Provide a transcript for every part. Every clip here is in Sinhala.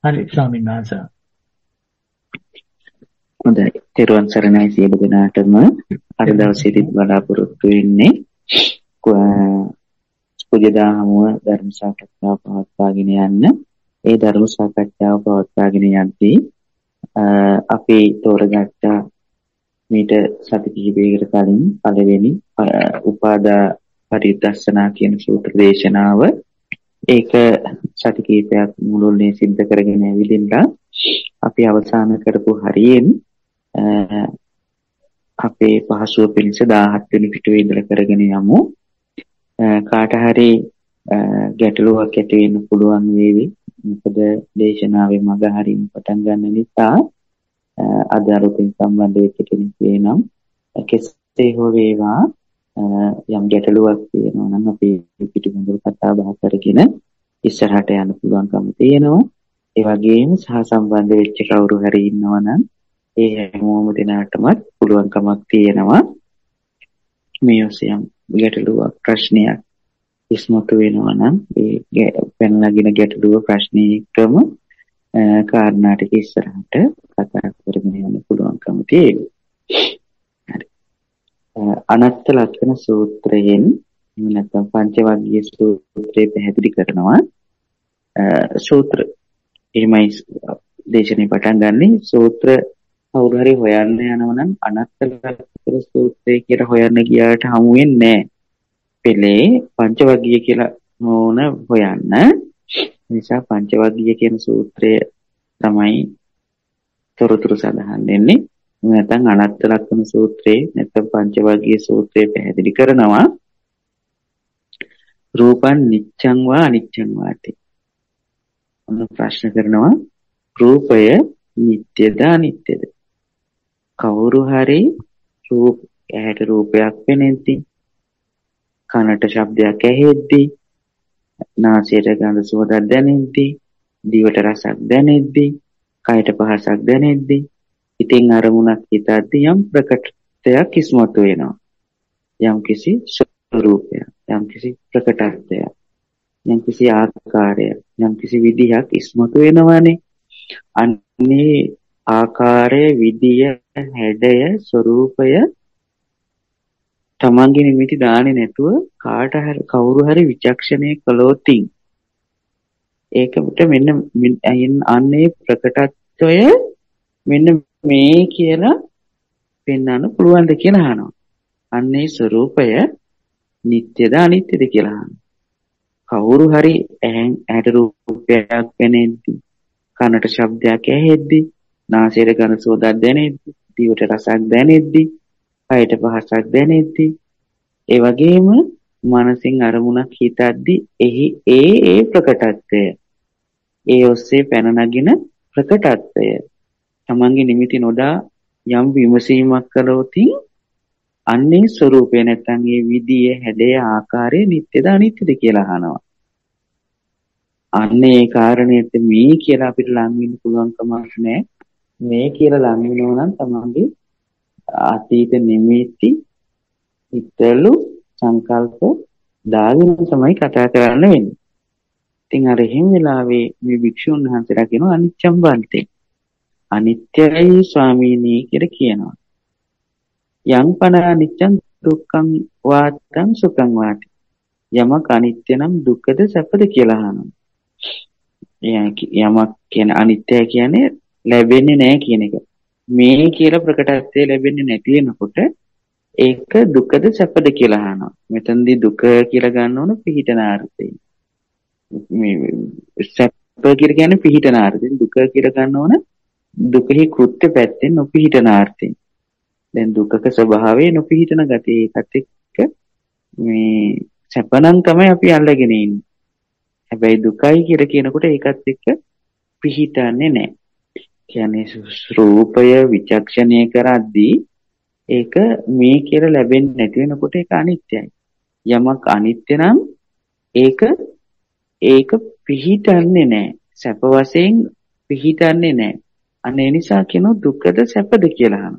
හරි ස්වාමීන් වහන්සේ. හොඳයි. තෙරුවන් සරණයි සියලු දෙනාටම. අද දවසේදීත් බලාපොරොත්තු වෙන්නේ පුජදාහමුව ධර්ම සාකච්ඡාව පවත්වාගෙන යන්න. ඒ ධර්ම සාකච්ඡාව පවත්වාගෙන යද්දී අපි තෝරගත්ත මීට සති කිහිපයකට කලින් පළවෙනි උපාදා පරිදස්සනා කියන සූත්‍ර දේශනාව ඒක සති කිහිපයක් මුළුල්ලේ සිද්ධ කරගෙන ඇවිදින්න අපි අවසන් කරපු හරියෙන් අපේ පහසුව පිණිස 17 වෙනි පිටුවේ ඉඳලා කරගෙන යමු. කාට හරි ගැටලුවක් ඇති වෙන්න පුළුවන් වේවි. මොකද දේශනාවේ මඟ හරින් පටන් ගන්න නිසා අද අලුතින් සම්බන්ධ වෙච්ච කෙනෙක් වෙනම් කෙසේ හෝ වේවා යම් ගැටලුවක් තියෙනවා නම් අපි පිටුමුදුර කතා බහ කරගෙන ඉස්සරහට යන්න පුළුවන්කම තියෙනවා. ඒ වගේම සහ සම්බන්ධ වෙච්ච කවුරු හරි ඉන්නවා නම් ඒ හැමෝම දෙනාටමත් පුළුවන්කමක් තියෙනවා මේ ඔසියම් ගැටලුවක් ප්‍රශ්නයක් ඉස්මතු වෙනවා නම් ඒ පැනනගෙන ගැටලුව ප්‍රශ්නේ ක්‍රම කාරණා ටික ඉස්සරහට කතා කරගෙන යන්න පුළුවන්කම තියෙනවා. හරි. අනත්ත ලක්ෂණ සූත්‍රයෙන් නැත්නම් පංචවග්ගීය සූත්‍රය පැහැදිලි කරනවා. සූත්‍ර එහෙමයි දේශනේ පටන් ගන්නෙ සූත්‍ර කවුරු හරි හොයන්න යනවා නම් අනත්ත ලක්ෂණ සූත්‍රය කියලා හොයන්න ගියාට හමු වෙන්නේ නැහැ. පෙළේ පංචවග්ගීය කියලා ඕන හොයන්න. නිසා පංචවග්ගීය කියන සූත්‍රය තමයි තොරතුරු සඳහන් වෙන්නේ. නැත්නම් අනත්ත ලක්ෂණ සූත්‍රයේ නැත්නම් පංචවග්ගීය සූත්‍රයේ පැහැදිලි කරනවා රූපං නිච්ඡං වා අනිච්ඡං වාති. ඔන්න ප්‍රශ්න කරනවා රූපය නිට්ටයද අනිත්‍යද? කවුරු හරි ඇහැට රූපයක් පෙනෙද්දී කනට ශබ්දයක් ඇහෙද්දී නාසයට ගඳ සුවඳක් දැනෙද්දී දිවට රසක් දැනෙද්දී කයට පහසක් දැනෙද්දී ඉතින් අරමුණක් හිතද්දී යම් ප්‍රකටයක් ඉස්මතු වෙනවා. යම් කිසි ස්වරූපයක් යම් කිසි ප්‍රකටත්වයක් යම් කිසි ආකාරයක් යම් කිසි විදිහක් ඉස්මතු වෙනවානේ. අන්නේ ආකාරය විදිය හැඩය ස්වરૂපය තමන්ගේ නිමිති දාන්නේ නැතුව කාට හරි කවුරු හරි විචක්ෂණය කළොත් ඒකට මෙන්න අන්නේ ප්‍රකටත්වය මෙන්න මේ කියලා පෙන්වන්න පුළුවන්ද කියලා අහනවා. අන්නේ ස්වરૂපය නිට්ටයද අනිත්‍යද කියලා අහනවා. කවුරු හරි ඇහැට රූපයක් පෙනෙද්දී කනට ශබ්දයක් ඇහෙද්දී නාසයට ගඳ සුවඳක් දැනෙද්දී දිවට රසක් දැනෙද්දී කයට පහසක් දැනෙද්දී ඒ වගේම මනසින් අරමුණක් හිතද්දී එහි ඒ ප්‍රකටත්වය ඒ ඔස්සේ පැන නගින ප්‍රකටත්වය තමන්ගේ නිමිති නොදා යම් විමසීමක් කළොත් අන්නේ ස්වરૂපය නැත්නම් ඒ විදිය හැඩය ආකාරය නිට්ටයද අනිත්‍යද කියලා අහනවා. අන්නේ ඒ කාරණේත් මේ කියලා අපිට ලං වෙන්න පුළුවන් කමක් නැහැ. මේ කියලා ලං වෙනවා නම් තමන්ගේ අතීත නිමිති හිතලු සංකල්ප දාගෙන තමයි කතා කරන්න වෙන්නේ. ඉතින් අර එහෙම වෙලාවේ මේ භික්ෂුන් වහන්සේලා කියනවා අනිච්චම් බන්තේ. අනිත්‍යයි ස්වාමීනි කියලා කියනවා. යං පන අනිච්චං දුක්ඛං වාත්තං සුඛං වාති. යමක් අනිත්‍ය නම් දුක්ඛද සැපද කියලා අහනවා. යමක් කියන්නේ අනිත්‍ය කියන්නේ ලැබෙන්නේ නැහැ කියන එක. මේ කියලා ප්‍රකටත්වය ලැබෙන්නේ නැති වෙනකොට ඒක දුකද සැපද කියලා අහනවා. මෙතනදී දුක කියලා ගන්න ඕන පිහිටන අර්ථයෙන්. මේ සැප කියලා කියන්නේ පිහිටන අර්ථයෙන්. දුක කියලා ගන්න ඕන දුකෙහි කෘත්‍ය පැත්තෙන් නොපිහිටන අර්ථයෙන්. දැන් දුකක ස්වභාවය නොපිහිටන ගතිය ඒකත් එක්ක මේ සැපනම් තමයි අපි අල්ලගෙන ඉන්නේ. හැබැයි දුකයි කියලා කියනකොට ඒකත් එක්ක පිහිටන්නේ නැහැ. කියන්නේ රූපය විචක්ෂණය කරද්දී ඒක මේ කියලා ලැබෙන්නේ නැති වෙනකොට ඒක අනිත්‍යයි. යමක් අනිත්‍ය නම් ඒක පිහිටන්නේ නැහැ. සැප වශයෙන් පිහිටන්නේ නැහැ. අන්න ඒ නිසා කියනවා දුකද සැපද කියලා අහනවා.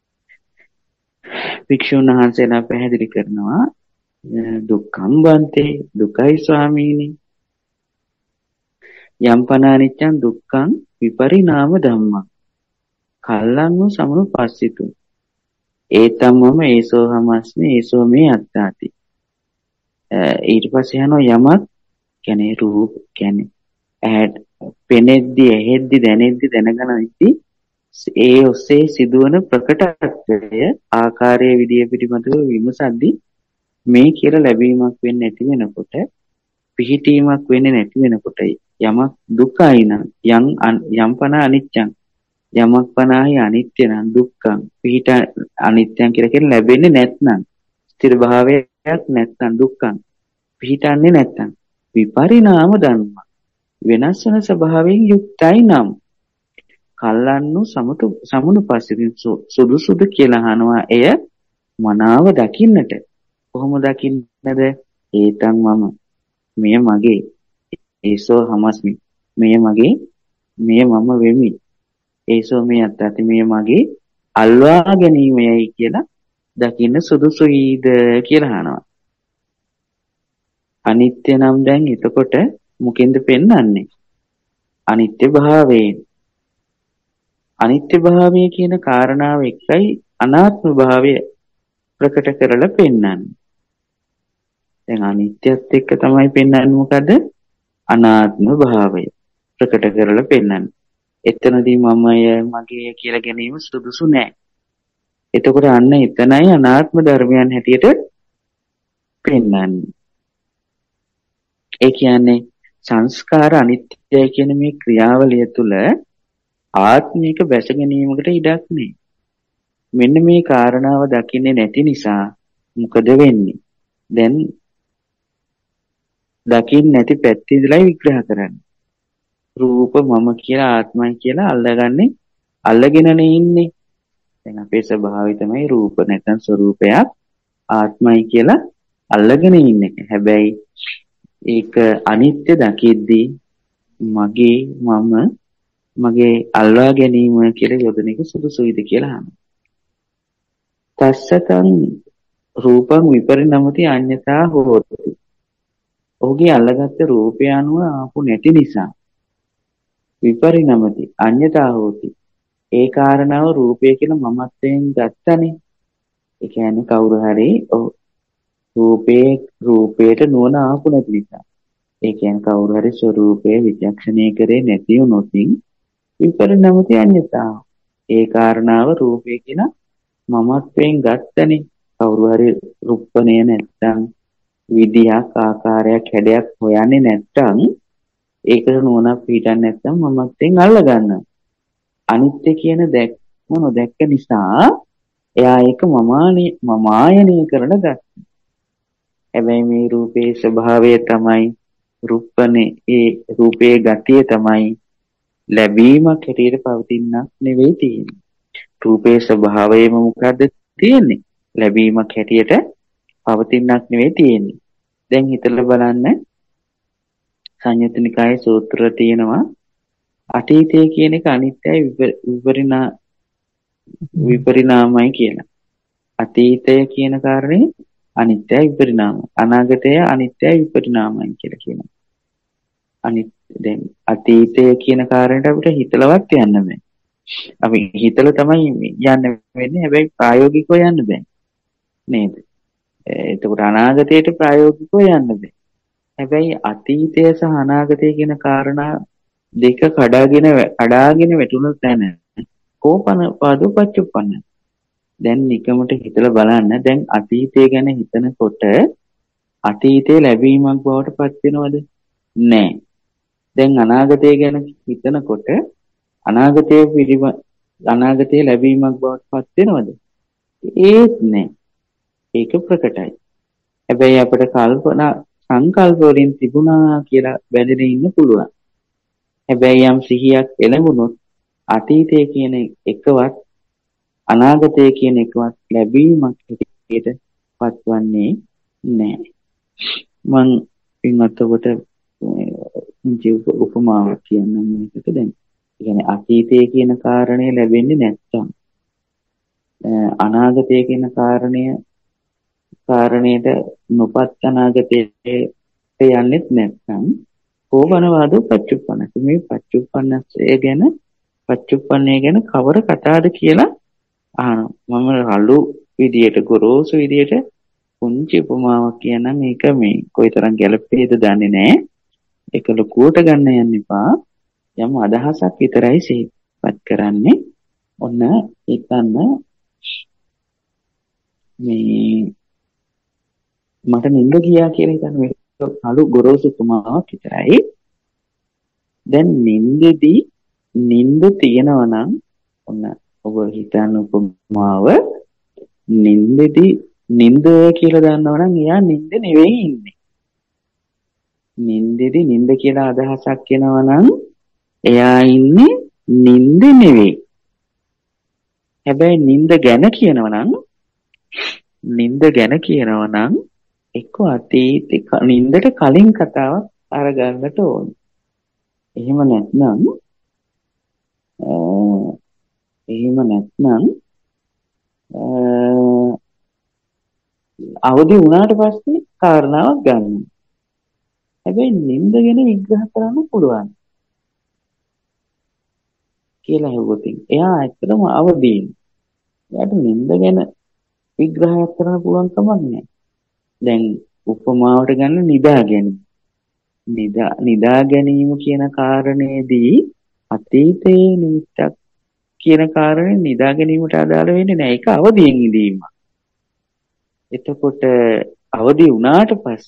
භික්ෂුන් වහන්සේලා පැහැදිලි කරනවා දුක්ඛං බන්තේ දුකයි ස්වාමීනි. යම් පන අනිච්චං දුක්ඛං විපරිණාම ධම්මං කල්ලං සමුපස්සිතු ඒතම් මම ඒසෝ හමස්මි ඒසෝ මේ අත්තාති. ඊට පස්සේ යනවා යමක් කියන්නේ රූප කියන්නේ ඇහැට පෙනෙද්දි ඇහෙද්දි දැනෙද්දි දැනගෙන ඉති ඒ ඔස්සේ සිදුවන ප්‍රකටත්වය ආකාරයේ විදිය පිටිමතුව විමසද්දි මේ කියලා ලැබීමක් වෙන්නේ නැති වෙනකොට පිහිටීමක් වෙන්නේ නැති වෙනකොට යමක් දුකයි නම් යම් පන අනිච්චං යමක් පනහි අනිත්‍ය නම් දුක්ඛං පිහිට අනිත්‍යං කියලා කියන ලැබෙන්නේ නැත්නම් ස්ථිර භාවයක් නැත්නම් දුක්ඛං පිහිටන්නේ නැත්නම් විපරිණාම ධර්ම වෙනස් වෙන ස්වභාවයෙන් යුක්තයි නම් කල්ලන්නු සමුනුපස්සිතින් සුදුසුද කියලා අහනවා එය මනාව දකින්නට කොහොම දකින්නද ඒතං මම මෙය මගේ ඒසෝ හමස්මි මෙය මගේ මෙය මම වෙමි ඒසෝ මේ අත්තාති මෙය මගේ අල්වා ගැනීමයි කියලා දකින්න සුදුසුයිද කියලා අහනවා. අනිත්‍ය නම් දැන් එතකොට මොකෙන්ද පෙන්වන්නේ? අනිත්‍ය භාවයෙන්. අනිත්‍ය භාවය කියන කාරණාව එකයි අනාත්ම භාවය ප්‍රකට කරලා පෙන්වන්නේ. දැන් අනිත්‍යත් එක්ක තමයි පෙන්වන්නේ මොකද? අනාත්ම භාවය ප්‍රකට කරලා පෙන්වන්නේ. එතනදී මමය මගේ කියලා ගැනීම සුදුසු නෑ. එතකොට අන්න එතනයි අනාත්ම ධර්මයන් හැටියට පෙන්වන්නේ. ඒ කියන්නේ සංස්කාර අනිත්‍යයි කියන මේ ක්‍රියාවලිය තුළ ආත්මික බැස ගැනීමකට ඉඩක් නෑ. මෙන්න මේ කාරණාව දකින්නේ නැති නිසා මොකද වෙන්නේ? දැන් දකින්න නැති පැත්තේ ඉඳලා විග්‍රහ කරන්නේ. රූප මම කියලා ආත්මයි කියලා අල්ලගෙනනේ ඉන්නේ. දැන් අපේ ස්වභාවය තමයි රූප නැත්නම් ස්වરૂපයක් ආත්මයි කියලා අල්ලගෙන ඉන්නේ. හැබැයි ඒක අනිත්‍ය දකිද්දී මගේ මම මගේ අල්ලා ගැනීම කියලා යොදන එක සුදුසුයිද කියලා අහනවා. තස්සතං රූපං විපරිණමති අඤ්ඤතා හෝති. ඔහුගේ අල්ලගත්ත රූපය අනුව ආපු නැති නිසා විපරිණමති අඤ්ඤතා හෝති. ඒ කාරණාව රූපය කියලා මමත්වයෙන් ගත්තනේ. ඒ කියන්නේ කවුරු හරි රූපේට නුවණ ආපු නැති නිසා. ඒ කියන්නේ කවුරු හරි ස්වરૂපය විචක්ෂණය කරේ නැති වුණොත් විපරිණමති අඤ්ඤතා. ඒ කාරණාව රූපය කියලා මමත්වයෙන් ගත්තනේ. කවුරු හරි රුප්පණය නැත්තම් විදියක් ආකාරයක් හැඩයක් හොයන්නේ නැත්තම් ඒකට නුවණක් පිටන්නේ නැත්තම් මමත්වයෙන් අල්ල ගන්නවා. අනිත්‍ය කියන දැක්ම නොදැක්ක නිසා එයා ඒක මමායනය කරලා ගත්තා. හැබැයි මේ රූපේ ස්වභාවය තමයි රුප්පනේ ඒ රූපේ ගතිය තමයි ලැබීමක් හැටියට පවතිනක් නෙවෙයි තියෙන්නේ. රූපේ ස්වභාවයම මොකද්ද තියෙන්නේ? ලැබීමක් හැටියට පවතිනක් නෙවෙයි තියෙන්නේ. දැන් හිතලා බලන්න සංයුත්ත නිකායේ සූත්‍ර තියෙනවා අතීතය කියන එක අනිත්‍යයි විපරිණාමයි කියලා. අතීතය කියන කාරණේ අනිත්‍යයි විපරිණාමයි. අනාගතය අනිත්‍යයි විපරිණාමයි කියලා කියනවා. දැන් අතීතය කියන කාරණේට අපිට හිතලවත් යන්න බෑ. අපි හිතලා තමයි යන්න වෙන්නේ. හැබැයි ප්‍රායෝගිකව යන්න බෑ. නේද? එතකොට අනාගතයට ප්‍රායෝගිකව යන්න බෑ. හැබැයි අතීතය සහ අනාගතය කියන කාරණා දෙක කඩාගෙන වැටුණොත් නැන කෝපන පාදෝපච්චුප්පන්න. දැන් නිකමට හිතලා බලන්න. දැන් අතීතය ගැන හිතනකොට අතීතේ ලැබීමක් බවට පත් වෙනවද? නෑ. දැන් අනාගතය ගැන හිතනකොට අනාගතයේ ලැබීමක් බවට පත් වෙනවද? ඒත් නෑ. ඒක ප්‍රකටයි. හැබැයි අපිට සංකල්ප වලින් තිබුණා කියලා බැඳගෙන ඉන්න පුළුවන්. හැබැයි යම් සිහියක් එළඹුණොත් අතීතය කියන එකවත් අනාගතය කියන එකවත් ලැබීමක් හැටියට පත්වන්නේ නැහැ. මම පින්වත් ඔබට උපමාවක් කියන්නම් මේකට. දැන් කියන්නේ අතීතය කියන කාරණය ලැබෙන්නේ නැත්නම් අනාගතය කියන කාරණයට නොපත් අනාගතයට යන්නෙත් නැත්නම් කෝපනවාදෝ පච්චුප්පන්නස. මේ පච්චුප්පන්නේ ගැන කවර කතාවද කියලා අහනවා. මම රළු විදියට ගොරෝසු විදියට පුංචි උපමාවක් කියනනම් මේක මේ කොයිතරම් ගැළපෙයිද දන්නේ නැහැ. ඒක ලොකුවට ගන්න යන්න එපා. යම් අදහසක් විතරයි සිහිපත් කරන්නේ. ඔන්න හිතන්න මේ මට නිින්ද ගියා කියලා හිතන්න මේක අලු ගොරෝසු උපමාවක් විතරයි. දැන් නිින්දෙදී නිින්ද තියෙනවා නම් ඔන්න ඔබ හිතන්න උපමාව නිින්දෙදී නිින්ද කියලා දන්නවා නම් එයා නිින්ද නෙවෙයි ඉන්නේ. නිින්දෙදී නිින්ද කියලා අදහසක් එනවා නම් එයා ඉන්නේ නිින්ද නෙවෙයි. හැබැයි නිින්ද ගැන කියනවා නම් එක්ක අතීතේ නිින්දට කලින් කතාවක් අරගන්නට ඕනේ. එහෙම නැත්නම් අවදි වුණාට පස්සේ කාරණාවක් ගන්න. හැබැයි නිින්ද ගැන විග්‍රහ කරන්න පුළුවන් කියලා හෙව්වොත් එයා ඇත්තටම අවදීන්. එයාට නිින්ද ගැන විග්‍රහයක් කරන්න පුළුවන් කමක් නැහැ. දැන් උපමාවට ගන්න නිදා ගැනීම. නිදා ගැනීම කියන කාරණේදී අතීතයේ නිමිත්තක් කියන කාරණේ නිදා ගැනීමට අදාළ වෙන්නේ නැහැ. ඒක අවදියෙන් ඉඳීම. එතකොට අවදි වුණාට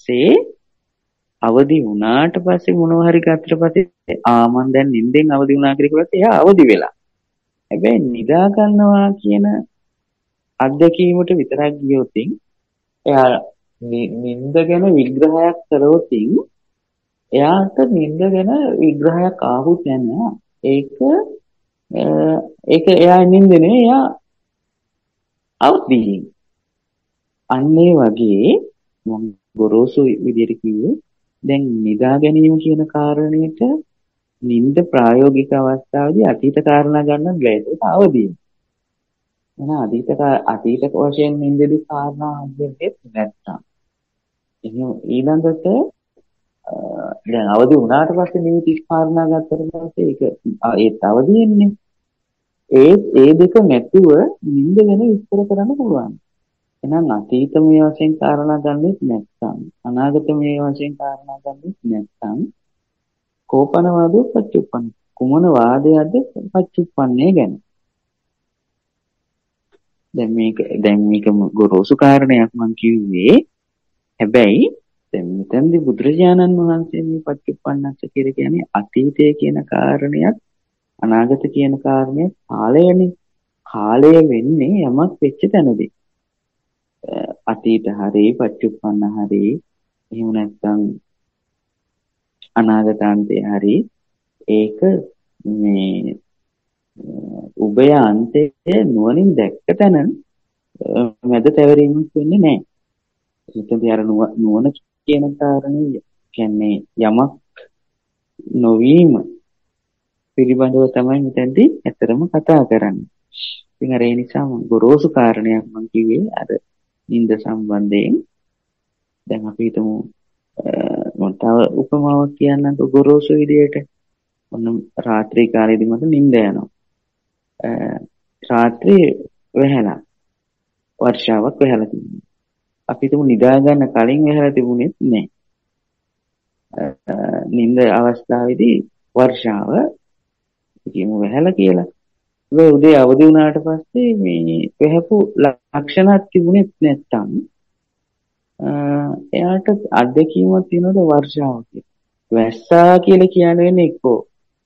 පස්සේ මොනවා හරි ගත්තට පස්සේ මම දැන් නිින්දෙන් අවදි වුණා කියලා කිව්වොත් එයා අවදි වෙලා. හැබැයි නිදා ගන්නවා කියන අත්දැකීමට විතරක් ගියොත් එයා නිින්ද ගැන විග්‍රහයක් කරොත් එයාට නිින්ද ගැන විග්‍රහයක් ආවොත් නැහැ. ඒක එයා නිින්දේ නෙවෙයි එයා අවදි. අන්න ඒ වගේ මම ගොරෝසු විදියට කිව්වේ දැන් නිදා ගැනීම කියන කාරණේට නිින්ද ප්‍රායෝගික අවස්ථාවේදී අතීත කාරණා ගන්න බැහැ. ඒක අවදියි. එහෙනම් අතීත වශයෙන් නිින්දේදී කාරණා හම්බෙන්නේ නැත්තම්. එහෙනම් ඊළඟට දැන් අවදි වුණාට පස්සේ නිමිති කාරණා ගත්තට පස්සේ ඒක අවදියෙන්නේ. ඒ දෙක නැතුව නිින්ද ගැන විස්තර කරන්න පුළුවන්. එහෙනම් අතීතමය වශයෙන් කාරණා ගන්නෙත් නැත්නම් අනාගතමය වශයෙන් කාරණා ගන්නෙත් නැත්නම් කෝපනවාදෝ පච්චුප්පන්න. කුමන වාදයක්ද පච්චුප්පන්නේ ගැන? දැන් මේක ගොරෝසු කාරණයක් මම කිව්වේ. හැබැයි දැන් මෙතනදී බුදුරජාණන් වහන්සේ මේ පච්චුප්පන්නස්ස කියලා කියන්නේ අතීතය කියන කාරණයක් අනාගත කියන කාරණයක් කාලයනේ. කාලය වෙන්නේ යමක් වෙච්ච තැනදී. අතීත හරි පච්චුප්පන්න හරි එහෙම නැත්නම් අනාගතාන්තය හරි ඒක මේ උභය අන්තය නුවණින් දැක්ක තැන මැද තැවරීමක් වෙන්නේ නැහැ. එතෙන්දී අර නුවණ කියන කාරණේ කියන්නේ යමක් නොවීම පිළිබඳව තමයි මෙතෙන්දී ඇත්තටම කතා කරන්නේ. ඉතින් අර ඒ නිසා මම ගොරෝසු කාරණයක් මම කිව්වේ අර නිින්ද සම්බන්ධයෙන්. දැන් අපි හිතමු මම තව උපමාවක් කියන්නම්කො ගොරෝසු විදියට. ඔන්න රාත්‍රී කාලේදී මට නිින්ද යනවා. රාත්‍රියේ වැහැලා වර්ෂාවක් වැහැලා තිබුණා. අපි හිතමු නිදා ගන්න කලින් වැහැලා තිබුණෙත් නැහැ. නිින්ද අවස්ථාවේදී වර්ෂාව කියමු වැහැලා කියලා. ඒ උදේ අවදි වුණාට පස්සේ මේ වැහපු ලක්ෂණක් තිබුණෙත් නැත්තම් එයාට අත්දැකීමක් තියෙනවද වර්ෂාව කියලා. වැස්සා කියලා කියන්නේ එක්කෝ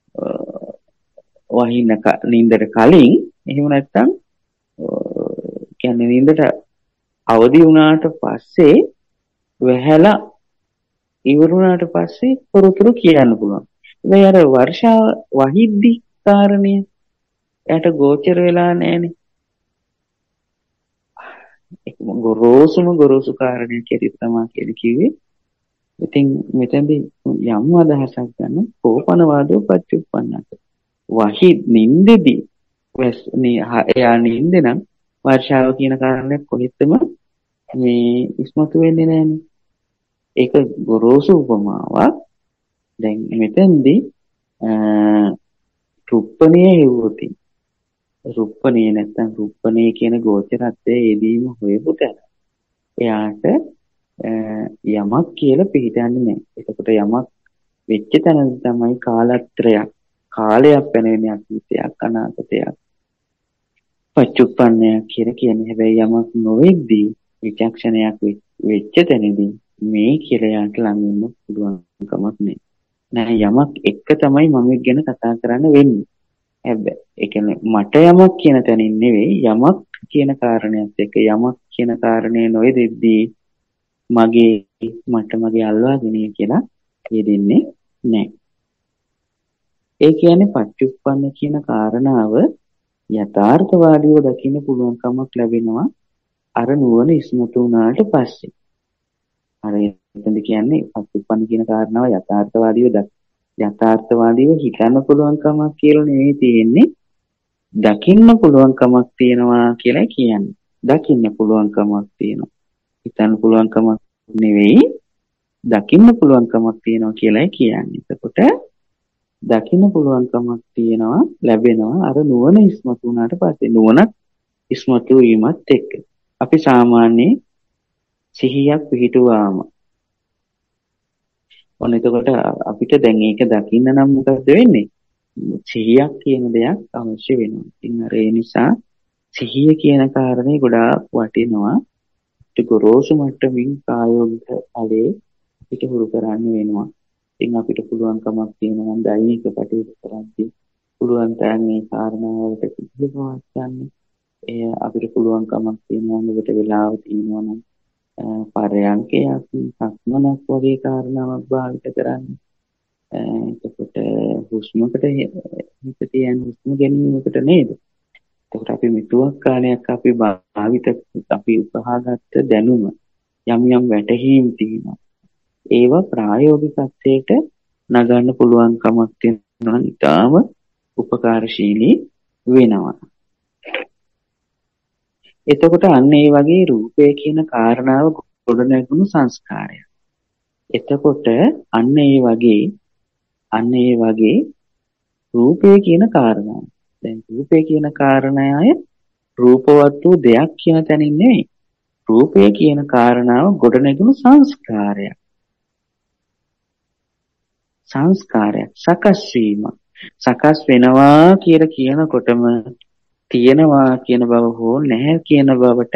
වහින්න නින්දට කලින් එහෙම නැත්තම් කියන්නේ නින්දට අවදි වුණාට පස්සේ වැහැලා ඉවරුණාට පස්සේ තොරතුරු කියන්න පුළුවන්. හැබැයි අර වර්ෂාව වහිද්දි කාරණය එයාට ගෝචර වෙලා නැහැනේ. ගොරෝසු කාරණයක් ඇති තමයි කිව්වේ. ඉතින් මෙතෙන්දී යම් අදහසක් ගන්න කෝපනවාදෝ පච්චුප්පන්නත. වහි නින්දෙදී එයා නින්දේ නම් වර්ෂාව කියන කාරණයක් කොහෙත්ම මේ ඉස්මතු වෙන්නේ නැහැනේ. ඒක ගොරෝසු උපමාවක්. දැන් මෙතෙන්දී රුප්පණිය හෙව්වොත් රුප්පණිය නැත්තම් රුප්පණිය කියන ගෝචරත්වයේ යෙදීම හොයපු තැන එයාට යමක් කියලා පිළිගන්නේ නැහැ. එතකොට යමක් වෙච්ච තැන තමයි කාලත්‍රයක් කාලයක් පැනෙන අතීතයක් අනාගතයක් පච්චුප්පන්නයක් කියලා කියන්නේ. හැබැයි යමක් නොවෙද්දී විචක්ෂණයක් වෙච්ච තැනදී මේ කියලා යාට ළඟ වෙන්න පුළුවන් කමක් නැහැ. නෑ යමක් එක්ක තමයි මම ගැන කතා කරන්න වෙන්නේ. හැබැයි ඒ කියන්නේ මට යමක් කියන තැනින් නෙවෙයි යමක් කියන කාරණයක් එක්ක යමක් කියන කාරණේ නොයෙදෙද්දී මගේ අල්වා ගැනීම කියලා යෙදෙන්නේ නැහැ. ඒ කියන්නේ පච්චුප්පන්න කියන කාරණාව යථාර්ථවාදීව දකින්න පුළුවන් කමක් ලැබෙනවා අර නුවණ ඉස්මතු වුණාට පස්සේ. අර එතනද කියන්නේ පච්චුප්පන්න කියන කාරණාව යථාර්ථවාදීව හිතන්න පුළුවන් කමක් කියලා නෙවෙයි තියෙන්නේ. දකින්න පුළුවන් කමක් තියෙනවා කියලා කියන්නේ. දකින්න පුළුවන් කමක් තියෙනවා. හිතන්න පුළුවන් කමක් නෙවෙයි දකින්න පුළුවන් කමක් තියෙනවා කියලා කියන්නේ. එතකොට දකින්න පුළුවන් කමක් තියෙනවා ලැබෙනවා අර නුවණ ඉස්මතු වුණාට පස්සේ. නුවණ ඉස්මතු වීමත් එක්ක අපි සාමාන්‍ය සිහියක් පිහිටුවාම ඔන්න එතකොට අපිට දැන් ඒක දකින්න නම් මොකද වෙන්නේ? සිහියක් කියන දෙයක් අවශ්‍ය වෙනවා. ඉතින් අර ඒ නිසා සිහිය කියන කාරණේ ගොඩාක් වටිනවා. ඒක ගොරෝසු මට්ටමින් ප්‍රායෝගික ඵලයේ පිට හුරු කරන්න වෙනවා. ඉතින් අපිට පුළුවන් කමක් තියෙනවා නම් දෛනික කටයුතු කරද්දී පුළුවන් තරම් මේ කාරණාවලට පිළිපදවත් ගන්න. අපිට පුළුවන් කමක් තියෙනවා මොකට වෙලාව තියෙනවා නම් පරයන්කයක් සක්මනක් වගේ කාරණාවක් භාවිත කරන්න. එතකොට හුස්මකට හිත තියන්න හුස්ම ගැනීමකට නේද? එතකොට අපි මෙතුවක් කාලයක් අපි උපහාගත්ත දැනුම යම් වැටහීම් තියෙනවා. ඒවා ප්‍රායෝගිකත්වයට නගන්න පුළුවන් කමක් තියෙනවා නම් ඉතාම උපකාරශීලී වෙනවා. එතකොට අන්න ඒ වගේ රූපය කියන කාරණාව ගොඩනැගුණු සංස්කාරය. එතකොට අන්න ඒ වගේ රූපය කියන කාරණාව. දැන් රූපය කියන කාරණාය රූපවත් වූ දෙයක් කියන තැනින් නෙවෙයි. රූපය කියන කාරණාව ගොඩනැගුණු සංස්කාරයක්. සකස් වීම. සකස් වෙනවා කියලා කියනකොටම තියෙනවා කියන බව හෝ නැහැ කියන බවට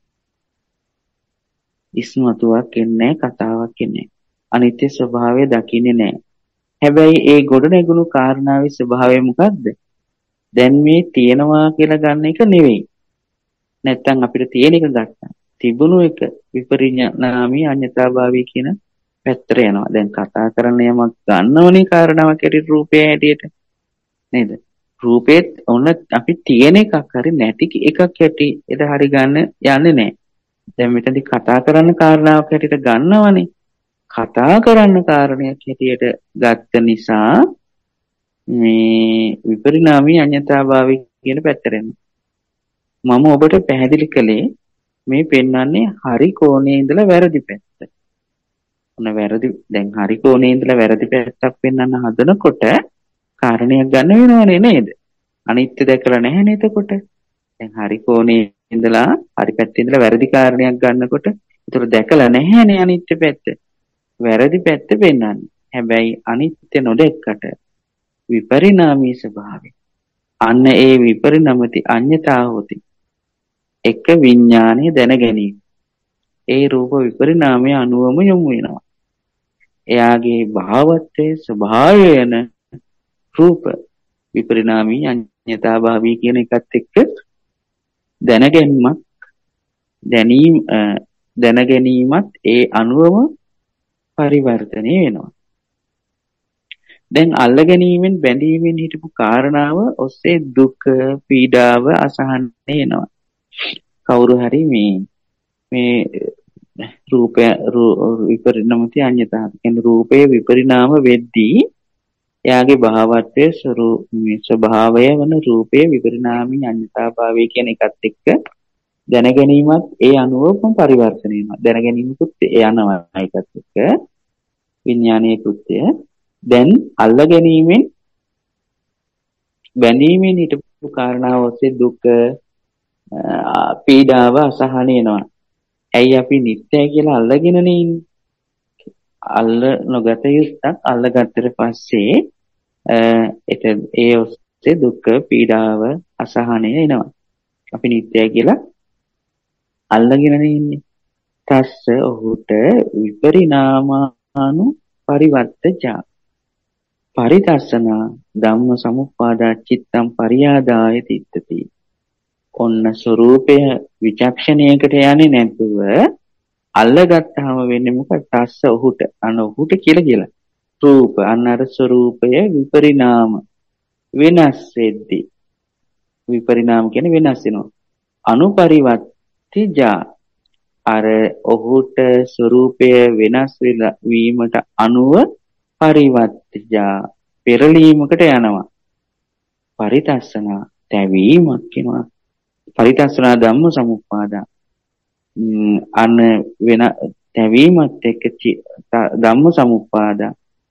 ඉස්මතුවක් එන්නේ කතාවක් එන්නේ. අනිත්‍ය ස්වභාවය දකින්නේ නැහැ. හැබැයි ඒ ගොඩනැගුණු කාරණාවේ ස්වභාවය මොකද්ද? දැන් මේ තියෙනවා කියලා ගන්න එක නෙවෙයි. නැත්තම් අපිට තියෙන එක ගත්තා. තිබුණු එක විපරිණාමී අඤ්ඤතාභාවී කියන පැත්තට යනවා. දැන් කතා කරන්න යමක් ගන්නවනේ කාරණාවක් ඇටියට රූපය ඇටියට. නේද? රූපෙත් ඔන්න අපි තියෙන එකක් හරි නැති එකක් ඇටියට හරි ගන්න යන්නේ නැහැ. දැන් මෙතනදි කතා කරන්න කාරණාවක් ඇටියට ගන්නවනේ. කතා කරන්න කාරණයක් හැටියට ගත්ත නිසා මේ විපරිණාමී අඤ්ඤතාභාවී කියන පැත්තට යනවා. මම ඔබට පැහැදිලි කළේ මේ පෙන්වන්නේ හරි කෝණේ ඉඳලා වැරදි පැත්ත. ඔන්න වැරදි දැන් හරි කෝණේ ඉඳලා වැරදි පැත්තක් පෙන්වන්න හදනකොට කාරණයක් ගන්න වෙනවනේ නේද? අනිත්‍ය දැකලා නැහැ නේද එතකොට? දැන් හරි කෝණේ ඉඳලා හරි පැත්තේ ඉඳලා වැරදි කාරණයක් ගන්නකොට ඒතර දැකලා නැහැනේ අනිත්‍ය පැත්ත. වැරදි පැත්ත පෙන්වන්නේ. හැබැයි අනිත්‍ය නොදැක්කට විපරිණාමී ස්වභාවය. අන්න ඒ විපරිණමති අඤ්ඤතාවෝති. එක විඥානය දැන ගැනීම. ඒ රූප විපරිණාමය අනුවම යොමු වෙනවා. එයාගේ භාවත්වයේ ස්වභාවය යන රූප විපරිණාමී අඤ්ඤතාභාවී කියන එකත් එක්ක දැනගැනීමත් ඒ අනුවම පරිවර්තනය වෙනවා. දැන් අල්ල ගැනීමෙන් බැඳීමෙන් හිටපු කාරණාව ඔස්සේ දුක, පීඩාව, අසහනය එනවා. කවුරු හරි මේ රූපය විපරිණාමති අඤ්ඤතාව කියන රූපේ විපරිණාම වෙද්දී එයාගේ භාවත්වයේ ස්වභාවය වන රූපේ විපරිණාමී අඤ්ඤතාභාවය කියන එකත් එක්ක දැනගැනීමත් ඒ අනුවම පරිවර්තනය වෙනවා. දැනගැනීමකුත් යනවා ඒකත් එක්ක විඥානීය කෘත්‍ය දැන් අල්ල ගැනීමෙන් බැඳීමෙන් හිටපු කාරණාව ඔස්සේ දුක පීඩාව අසහන එනවා. ඇයි අපි නිත්‍යයි කියලා අල්ලගෙනනේ ඉන්නේ. අල්ල නොගත යුත්තක් අල්ලගත්තට පස්සේ ඒ ඔස්සේ දුක පීඩාව අසහනය එනවා. අපි නිත්‍යයි කියලා අල්ලගෙනනේ ඉන්නේ. තස්ස ඔහුට විපරිණාමානු පරිවර්තජා පරිදස්සනා ධම්ම සමුප්පාදා චිත්තම් පරියාදාය තිත්තති. ඔන්න ස්වરૂපය විචක්ෂණයකට යන්නේ නැතුව අල්ලගත්තාම වෙන්නේ මොකක්ද? තස්ස ඔහුට ඔහුට කියලා රූප අර ස්වરૂපය විපරිණාම වෙනස් වෙද්දී විපරිණාම කියන්නේ වෙනස් වෙනවා. අනුපරිවර්තිජා අර ඔහුට ස්වરૂපය වෙනස් වීමට අනුව පරිවර්තිජා පෙරලීමකට යනවා. පරිදස්සනා තැවීමක් වෙනවා. පරිදස්සනා ධම්ම සමුප්පාදා අන්න වෙන තැවීමත් එක්ක ධම්ම සමුප්පාදා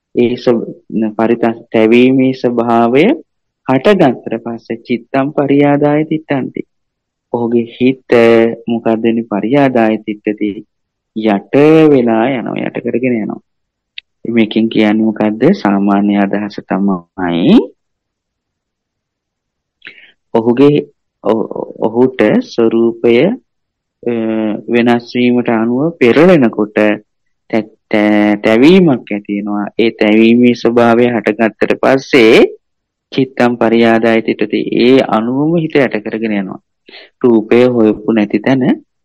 ඒ තැවීමේ ස්වභාවය හටගත්තට පස්සේ චිත්තම් පරියාදාය තිත්තන්ති. ඔහුගේ හිත මොකද වෙන්නේ? පරියාදාය තිත්තති යට වෙලා යනවා, යට කරගෙන යනවා. මේකෙන් කියන්නේ මොකද්ද? සාමාන්‍ය අදහස තමයි ඔහුට ස්වરૂපය වෙනස් වීමට අනුව පෙරලෙනකොට තැවීමක් ඇති වෙනවා. ඒ තැවීමේ ස්වභාවය හටගත්තට පස්සේ චිත්තම් පරියාදාය තිතති ඒ අනුවම හිත යට කරගෙන යනවා. රූපය හොයපු නැති තැන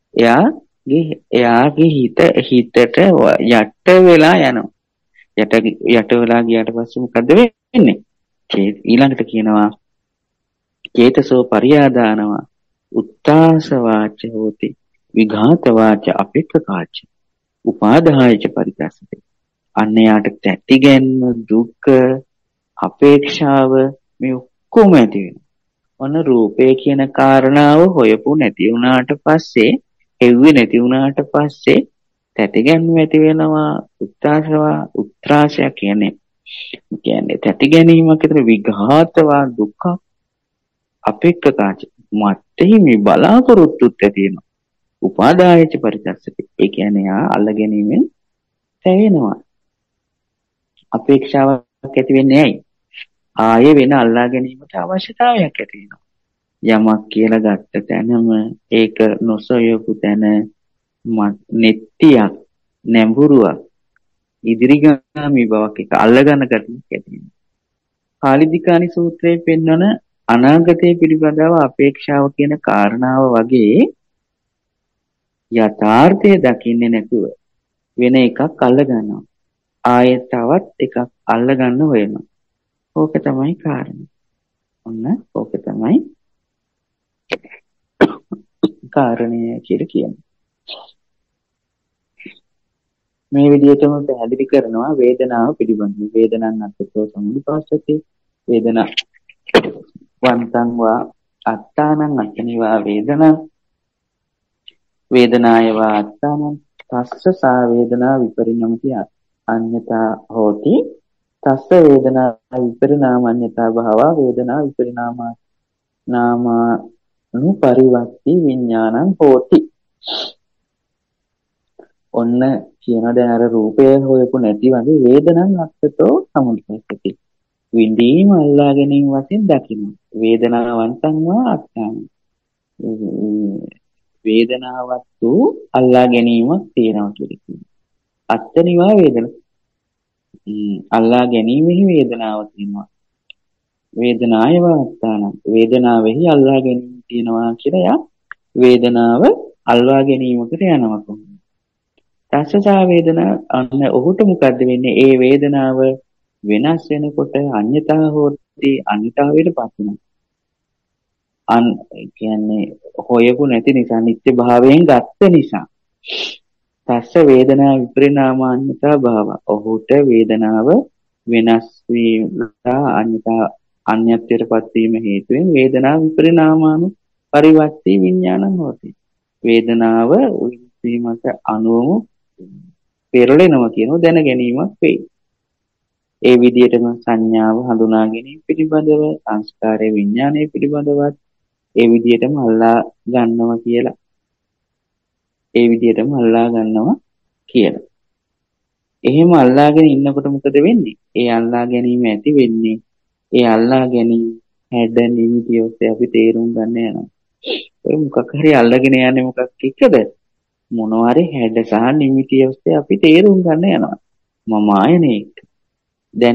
එයාගේ හිතට යට වෙලා යනවා. යට වෙලා ගියාට පස්සේ මොකද වෙන්නේ? ඊළඟට කියනවා චේතසෝ පරියාදානවා උත්තාස වාච හෝති විඝාත වාච අපේක්ඛාච උපාදායච පරිදස්සති. අන්න යාට තැතිගැන්ම දුක අපේක්ෂාව මේ ඔක්කොම ඇති වෙනවා. ඔන්න රූපය කියන කාරණාව හොයපු නැති වුණාට පස්සේ හෙව්වේ නැති වුණාට පස්සේ තැතිගැන්ම ඇති වෙනවා. උත්‍රාසය කියන්නේ තැති ගැනීමක් විතර විඝාතවා දුක්ඛ අපේක්ඛාච මත්තේ මේ බලාපොරොත්තුත් ඇති වෙනවා. උපාදායච පරිදස්සති. ඒ කියන්නේ අල්ල ගැනීමෙන් තැවෙනවා. අපේක්ෂාවක් ඇති වෙන්නේ ඇයි? ආයේ වෙන අල්ලා ගැනීමට අවශ්‍යතාවයක් ඇති වෙනවා. යමක් කියලා ගත්ත තැනම ඒක නොසොයපු තැන නෙත්තියක් නැඹුරුවක් ඉදිරිගාමී බවක් එක අල්ලගන්න ගැටයක් ඇති වෙනවා. කාලිදිකානි සූත්‍රයේ පෙන්වන අනාගතයේ පිළිබඳව අපේක්ෂාව කියන කාරණාව වගේ යථාර්ථය දකින්නේ නැතුව වෙන එකක් අල්ල ගන්නවා. ආයෙත් තවත් එකක් අල්ල ගන්න වෙනවා. ඕක තමයි කාරණේ. ඔන්න ඕක තමයි කාරණය කියලා කියන්නේ. මේ විදිහටම පැහැදිලි කරනවා වේදනාව පිළිබඳව. වේදනං අත්තෝ සමුප්පාසති වේදනා වන්තං වා අත්තානං අත්නිවා වේදනාය වා අත්තානං තස්ස සා වේදනා විපරිණමති අඤ්ඤතා හෝති තස්ස වේදනා විපරිණාමඤ්ඤතා භාවා වේදනා විපරිණාමා නාමානු පරිවර්ති විඥානං හෝති. ඔන්න කියන දැන් අර රූපය හොයපු නැති වගේ වේදනං අත්තෝ සමුප්පාසති විඳීම අල්ලා ගැනීම වශයෙන් දකින්න. වේදනාවන්තං වා අත්තාන වේදනාවක් වූ අල්ලා ගැනීමක් තියෙනවා කියලා කියනවා. අත්තනිවා වේදන අල්ලා ගැනීමෙහි වේදනාවක් තියෙනවා. වේදනායව අත්තාන වේදනාවෙහි අල්ලා ගැනීම තියෙනවා කියලා යා වේදනාව අල්ලා ගැනීමකට යනවා කොහොමද? තස්සසා වේදනා අන්න ඔහුට මොකද්ද වෙන්නේ? ඒ වේදනාව වෙනස් වෙනකොට අඤ්ඤතා හෝති අඤ්ඤතාවයට පත් වෙනවා. කියන්නේ හොයපු නැති නිසා නිත්‍ය භාවයෙන් ගත්ත නිසා. තස්ස වේදනා විපරිණාමාඤ්ඤතා භාව. ඔහුට වේදනාව වෙනස් වීමලා අඤ්ඤත්වයට පත් වීම හේතුවෙන් වේදනා විපරිණාමානු පරිවර්ති විඥානං හෝති. වේදනාව වීමට අනුව පෙරලෙනවා කියනවා දැන ගැනීමක් වෙයි. ඒ විදිහටම සංඥාව හඳුනා ගැනීම පිළිබඳව සංස්කාරය විඥානය පිළිබඳවත් ඒ විදිහටම අල්ලා ගන්නවා කියලා. ඒ විදිහටම අල්ලා ගන්නවා කියලා. එහෙම අල්ලාගෙන ඉන්නකොට මොකද වෙන්නේ? ඒ අල්ලා ගැනීම ඇති වෙන්නේ ඒ අල්ලා ගැනීම හැඩ නිමිති ඔස්සේ අපි තේරුම් ගන්න යනවා. ඔය මොකක් හරි අල්ලගෙන යන්නේ මොකක් එක්කද? මොනවා හරි හැඩ සහ නිමිති ඔස්සේ අපි තේරුම් ගන්න යනවා. මම ආයනේ. දැන්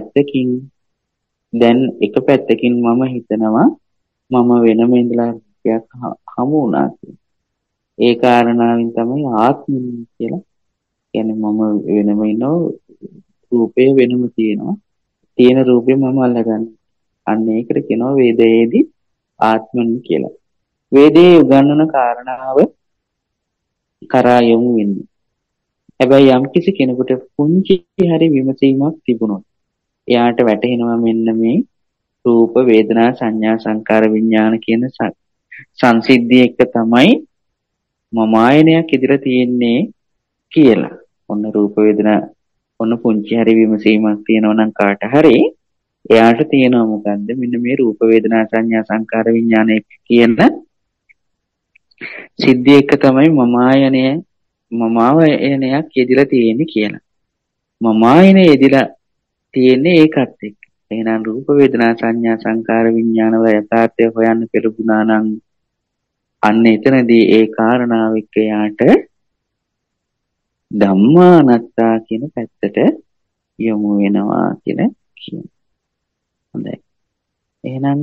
එක පැත්තකින් මම හිතනවා මම වෙනම ඉඳලා රුපියක් හමු වුණා කියලා. ඒ කාරණාවෙන් තමයි ආත්මය කියලා කියන්නේ මම වෙනම ඉන්නව රූපේ වෙනම තියෙනවා. තියෙන රූපේ මම අල්ලගන්න. අන්න ඒකට කියනවා වේදයේදී ආත්මන් කියලා. වේදයේ උගන්වන කාරණාව කරා යොමු වෙන්නේ. හැබැයි යම් කිසි කෙනෙකුට පුංචි හරි විමසීමක් තිබුණොත් එයාට වැටහෙනවා මෙන්න මේ රූප වේදනා සංඥා සංකාර විඥාන කියන සංසිද්ධිය එක තමයි මම ආයනයක් ඉදිරිය තියෙන්නේ කියලා. ඔන්න රූප වේදනා ඔන්න පුංචි හරි විමසීමක් තියෙනවා නම් කාට හරි එයාට තියෙනවා මොකද්ද මෙන්න මේ රූප වේදනා සංඥා සංකාර විඥාන කියන සිද්ධිය එක තමයි මම ආයනයක් යෙදিলা තියෙන්නේ කියලා. මම ආයනේ යෙදিলা තියෙන්නේ ඒකත් එක්ක. එහෙනම් රූප වේදනා සංඥා සංකාර විඥාන වල යථාර්ථය හොයන්න පෙළඹුණා නම් අන්න එතනදී ඒ කාරණාව එක්ක යාට ධම්මානත්තා කියන පැත්තට යොමු වෙනවා කියලා කියනවා. හොඳයි. එහෙනම්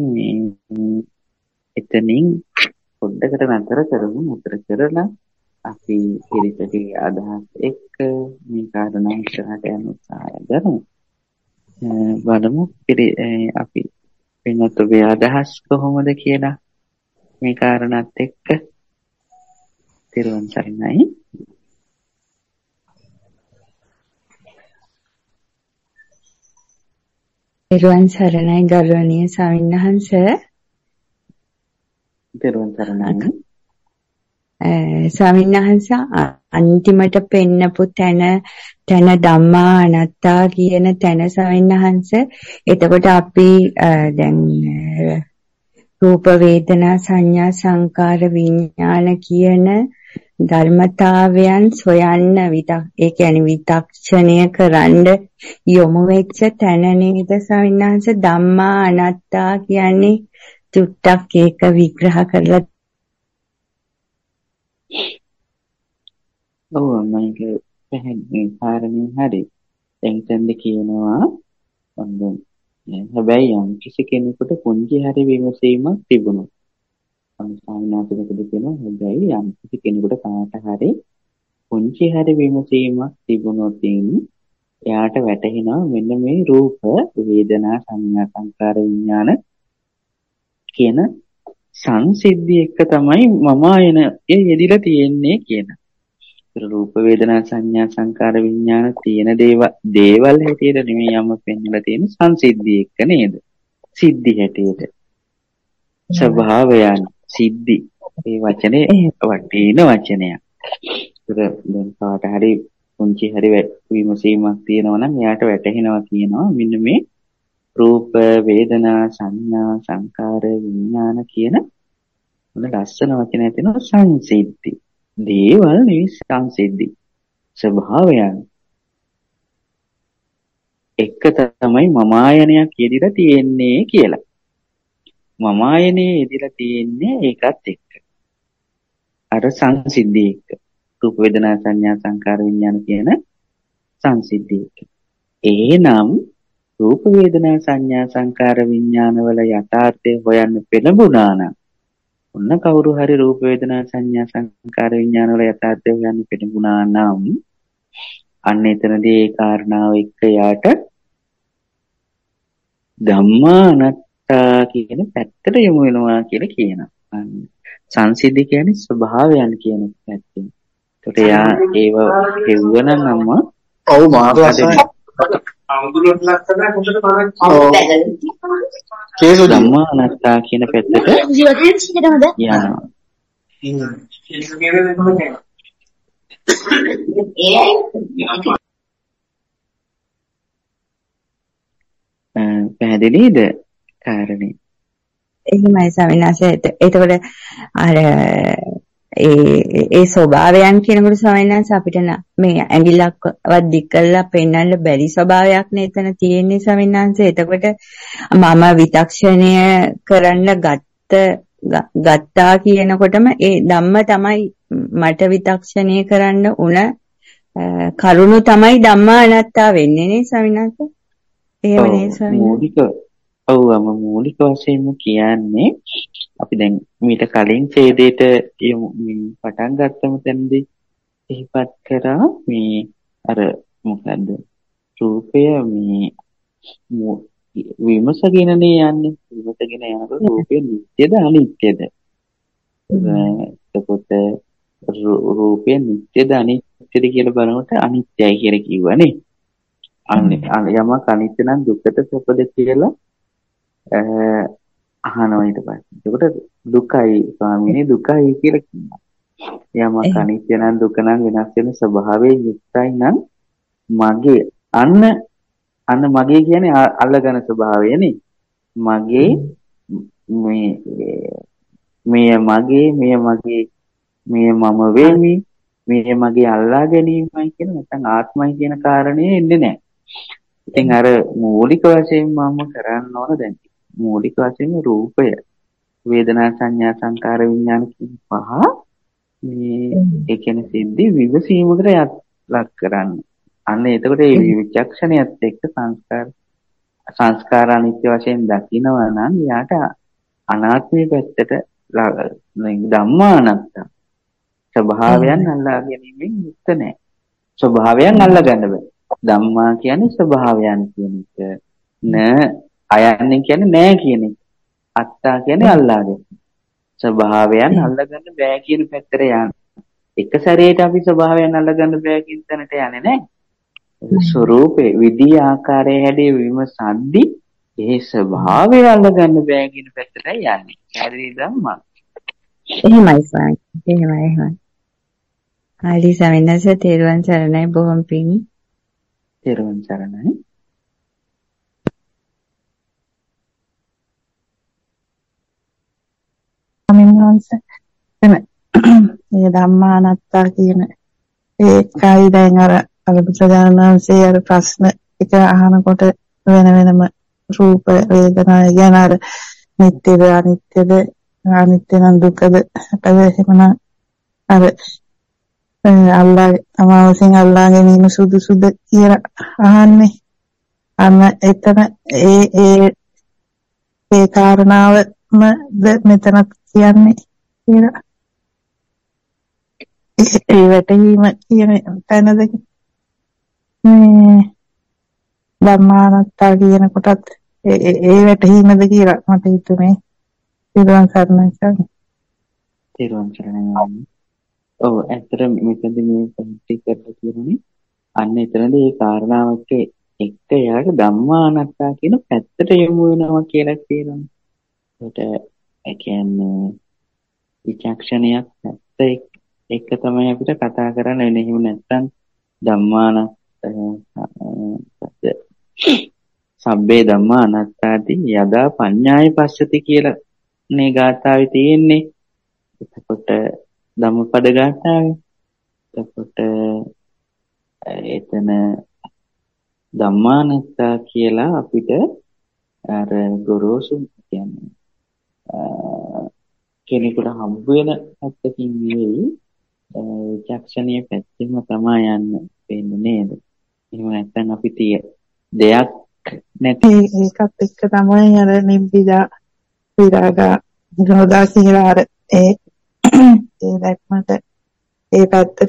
එතනින් පොඩ්ඩකට නතර කරමු. නතර කරලා අපි ඉරිතේ අදහස් එක්ක මේ කාරණා ඉස්සරහට යන්න උත්සාහය කරමු. බලමු අපි වෙනත් ඔබේ අදහස් කොහොමද කියලා මේ කාරණාත් එක්ක තිරුවන් සරණයි. තිරුවන් සරණයි ගෞරවනීය ස්වාමීන් වහන්සේ. තිරුවන් සරණයි. ස්වාමීන් වහන්සේ අන්තිමට පෙන්නපු තැන ධම්මා අනාත්තා කියන තැන ස්වාමීන් වහන්සේ එතකොට අපි දැන් රූප වේදනා සංඥා සංකාර විඥාන කියන ධර්මතාවයන් සොයන්න ඒ කියන්නේ විතක්ෂණය කරන්න යොමු වෙච්ච තැන නේද ස්වාමීන් වහන්සේ ධම්මා අනාත්තා කියන්නේ චුට්ටක් ඒක විග්‍රහ කරලා ඔව් මම පැහැදිලි කාරණේ හරි. එතෙන්ද කියනවා හැබැයි යම් කිසි කෙනෙකුට පුංචි හරි විමසීමක් තිබුණොත් සාමාන්‍යයෙන් කියනවා හැබැයි යම් කිසි කෙනෙකුට කාට හරි පුංචි හරි විමසීමක් තිබුණොත් එයාට වැටහෙනවා මෙන්න මේ රූප වේදනා සංඥා සංකාර විඥාන කියන සංසිද්ධිය එක තමයි මම ආයන යෙදිලා තියෙන්නේ කියන. රූප වේදනා සංඥා සංකාර විඥාන තියෙන දේවල් හැටියට නෙමෙයි යම පෙන්නලා තියෙන සංසිද්ධිය එක නේද? සිද්ධි හැටියට. ස්වභාවයන් සිද්ධි මේ වචනේ වටින වචනයක්. දැන් කාට හරි පුංචි හරි විමසීමක් තියෙනවා නම් එයාට වැටහෙනවා කියනවා මෙන්න මේ රූප වේදනා සංඥා සංකාර විඥාන කියන මොන ලස්සන වචනයක් තියෙනවා සංසිද්ධි. දේවල් නෙවෙයි සංසිද්ධි. ස්වභාවයන් එක තමයි මම ආයනයක් යෙදිලා තියෙන්නේ කියලා. මම ආයනේ යෙදිලා තියෙන්නේ ඒකත් එක්ක. අර සංසිද්ධි එක්ක. රූප වේදනා සංඥා සංකාර විඥාන කියන සංසිද්ධි එක්ක. එහෙනම් රූප වේදනා සංඥා සංකාර විඥාන වල යථාර්ථය හොයන්න පෙළඹුණා නම් ඔන්න කවුරු හරි රූප වේදනා සංඥා සංකාර විඥාන වල යථාර්ථය හොයන්න පෙළඹුණා නම් අන්න එතනදී ඒ කාරණාව එක්ක යාට ධම්මානත්තා කියන පැත්තට යොමු වෙනවා කියලා කියනවා. සංසිද්ධි කියන්නේ ස්වභාවයන් කියන පැත්තෙන්. ඒකට යා ඒව හෙව්වනම් අම්මා ඔව් මාතෘකාව අමුදුලට ලක්ෂණ හොඳට බලන්න. කේසු ධම්මානත්තා කියන පැත්තට යනවා. පැහැදිලිද කාරණේ? එහෙමයි ස්වාමීන් වහන්සේ. එතකොට අර ඒ ස්වභාවයන් කියනකොට ස්වාමීන් වහන්සේ අපිට මේ ඇඟිල්ලක්වත් දික් කරලා පෙන්වන්න බැරි ස්වභාවයක් නේ එතන තියෙන්නේ ස්වාමීන් වහන්සේ. එතකොට මම විතක්ෂණය කරන්න ගත්තා කියනකොටම ඒ ධම්ම තමයි මට විතක්ෂණය කරන්න උන කරුණු තමයි ධම්මා අනාත්තා වෙන්නේ නේ ස්වාමීන් වහන්සේ. එහෙම නේ ස්වාමීන් මූලික වශයෙන්ම කියන්නේ අපි දැන් මීට කලින් ඡේදයට පටන් ගත්තම තැනදී සිහිපත් කරා මේ අර මොකද්ද රූපය මේ විමසගෙනනේ යන්නේ. විමසගෙන යනකොට රූපය නිට්ටයද අනිත්‍යද? එතකොට රූපය නිට්ටයද අනිත්‍යද කියලා බලනකොට අනිත්‍යයි කියලා කිව්වනේ. යමක් අනිත්‍ය නම් දුක්ඛද සුඛද කියලා අහනවා ඊට පස්සේ. එතකොට දුකයි ස්වාමීනි දුකයි කියලා කියනවා. යමක් අනිත්‍ය නම් දුක නම් වෙනස් වෙන ස්වභාවයෙන් යුක්තයි නම් මගේ අන්න මගේ කියන්නේ අල්ලගන ස්වභාවයනේ. මගේ මෙය මගේ මෙය මම වෙමි මෙය මගේ අල්ලා ගැනීමයි කියන නැත්නම් ආත්මයි කියන කාරණේ එන්නේ නැහැ. ඉතින් අර මූලික වශයෙන් මම කරන්න ඕන දැන් මූලික වශයෙන් රූපය වේදනා සංඥා සංකාර විඥාන කියන පහ මේ ඒ කියන්නේ සිද්ධි විවසීමකට ලක් කරන්න. අන්න එතකොට මේ විචක්ෂණයත් එක්ක සංස්කාර අනිත්‍ය වශයෙන් දකිනවා නම් යාට අනාත්මයේ පැත්තට ධම්මා අනාත්ත ස්වභාවයන් අල්ලා ගැනීමෙන් යුක්ත නැහැ. ස්වභාවයන් අල්ලා ගන්න බෑ. ධම්මා කියන්නේ ස්වභාවයන් කියන එක. අයන්නේ කියන්නේ නෑ කියන එක. අත්තා කියන්නේ අල්ලාගෙන. ස්වභාවයන් අල්ලගන්න බෑ කියන පැත්තට යන්න. එක සැරේට අපි ස්වභාවයන් අල්ලගන්න බෑ කියන තැනට යන්නේ නෑ. ස්වરૂපේ විදී ආකාරයේ හැඩේ විමසද්දි ඒ ස්වභාවය අල්ලගන්න බෑ කියන පැත්තට යන්නේ. හරි ධම්මා. එහෙමයි ස්වාමී. එහෙමයි. හරි ස්වාමීන් වහන්සේ තෙරුවන් සරණයි බොහොම පිං. තෙරුවන් සරණයි. ස්වාමීන් මේ ධම්මානත්තා කියන ඒකයි දැන් අර බුදුසසුනේ අර ප්‍රශ්න එක අහනකොට වෙන වෙනම රූප වේදනා ගැන අර නිට්ටයද අනිත්‍යද අනිත්‍ය නම් දුකද එහෙමනම් අර අල්ලා අමාවසෙන් අල්ලා ගැනීම සුදුසුද කියලා අහන්නේ. අන්න එතන ඒ කාරණාවම මෙතන කියන්නේ කියලා. ඒ වැටහීම කියන තැනද මේ ධම්මානත්තා කියන කොටත් ඒ වැටහීමද කියලා මට හිතුනේ. තිරුවන් සරණයි. තිරුවන් සරණයි. ඔව් ඇත්තටම මෙතනදී මේ පැහැදිලි කරලා කියනනේ අන්න එතනදී මේ කාරණාවක් එක්ක යාට ධම්මානත්තා කියන පැත්තට යොමු වෙනවා කියලා කියනවා. ඒකට ඒ කියන්නේ විචක්ෂණයක් පැත්ත එක තමයි අපිට කතා කරන්න වෙන්නේ. එහෙම නැත්නම් සබ්බේ ධම්මා අනාත්තාති යදා පඤ්ඤාය පස්සති කියලා මේ ගාථාවේ තියෙන්නේ. එතකොට ධම්මපද ගාථාවේ. එතකොට එතන ධම්මානත්තා කියලා අපිට අර ගොරෝසු කියන්නේ කෙනෙකුට හම්බ වෙන පැත්තකින් නෙවෙයි විචක්ෂණීය පැත්තෙම තමයි යන්න වෙන්නේ නේද? එහෙම නැත්නම් අපි දෙයක් නැති ඒකත් එක්ක තමයි අර නිබ්බිදා විරාගා නිරෝධා කියලා අර ඒ දැක්මට ඒ පැත්තට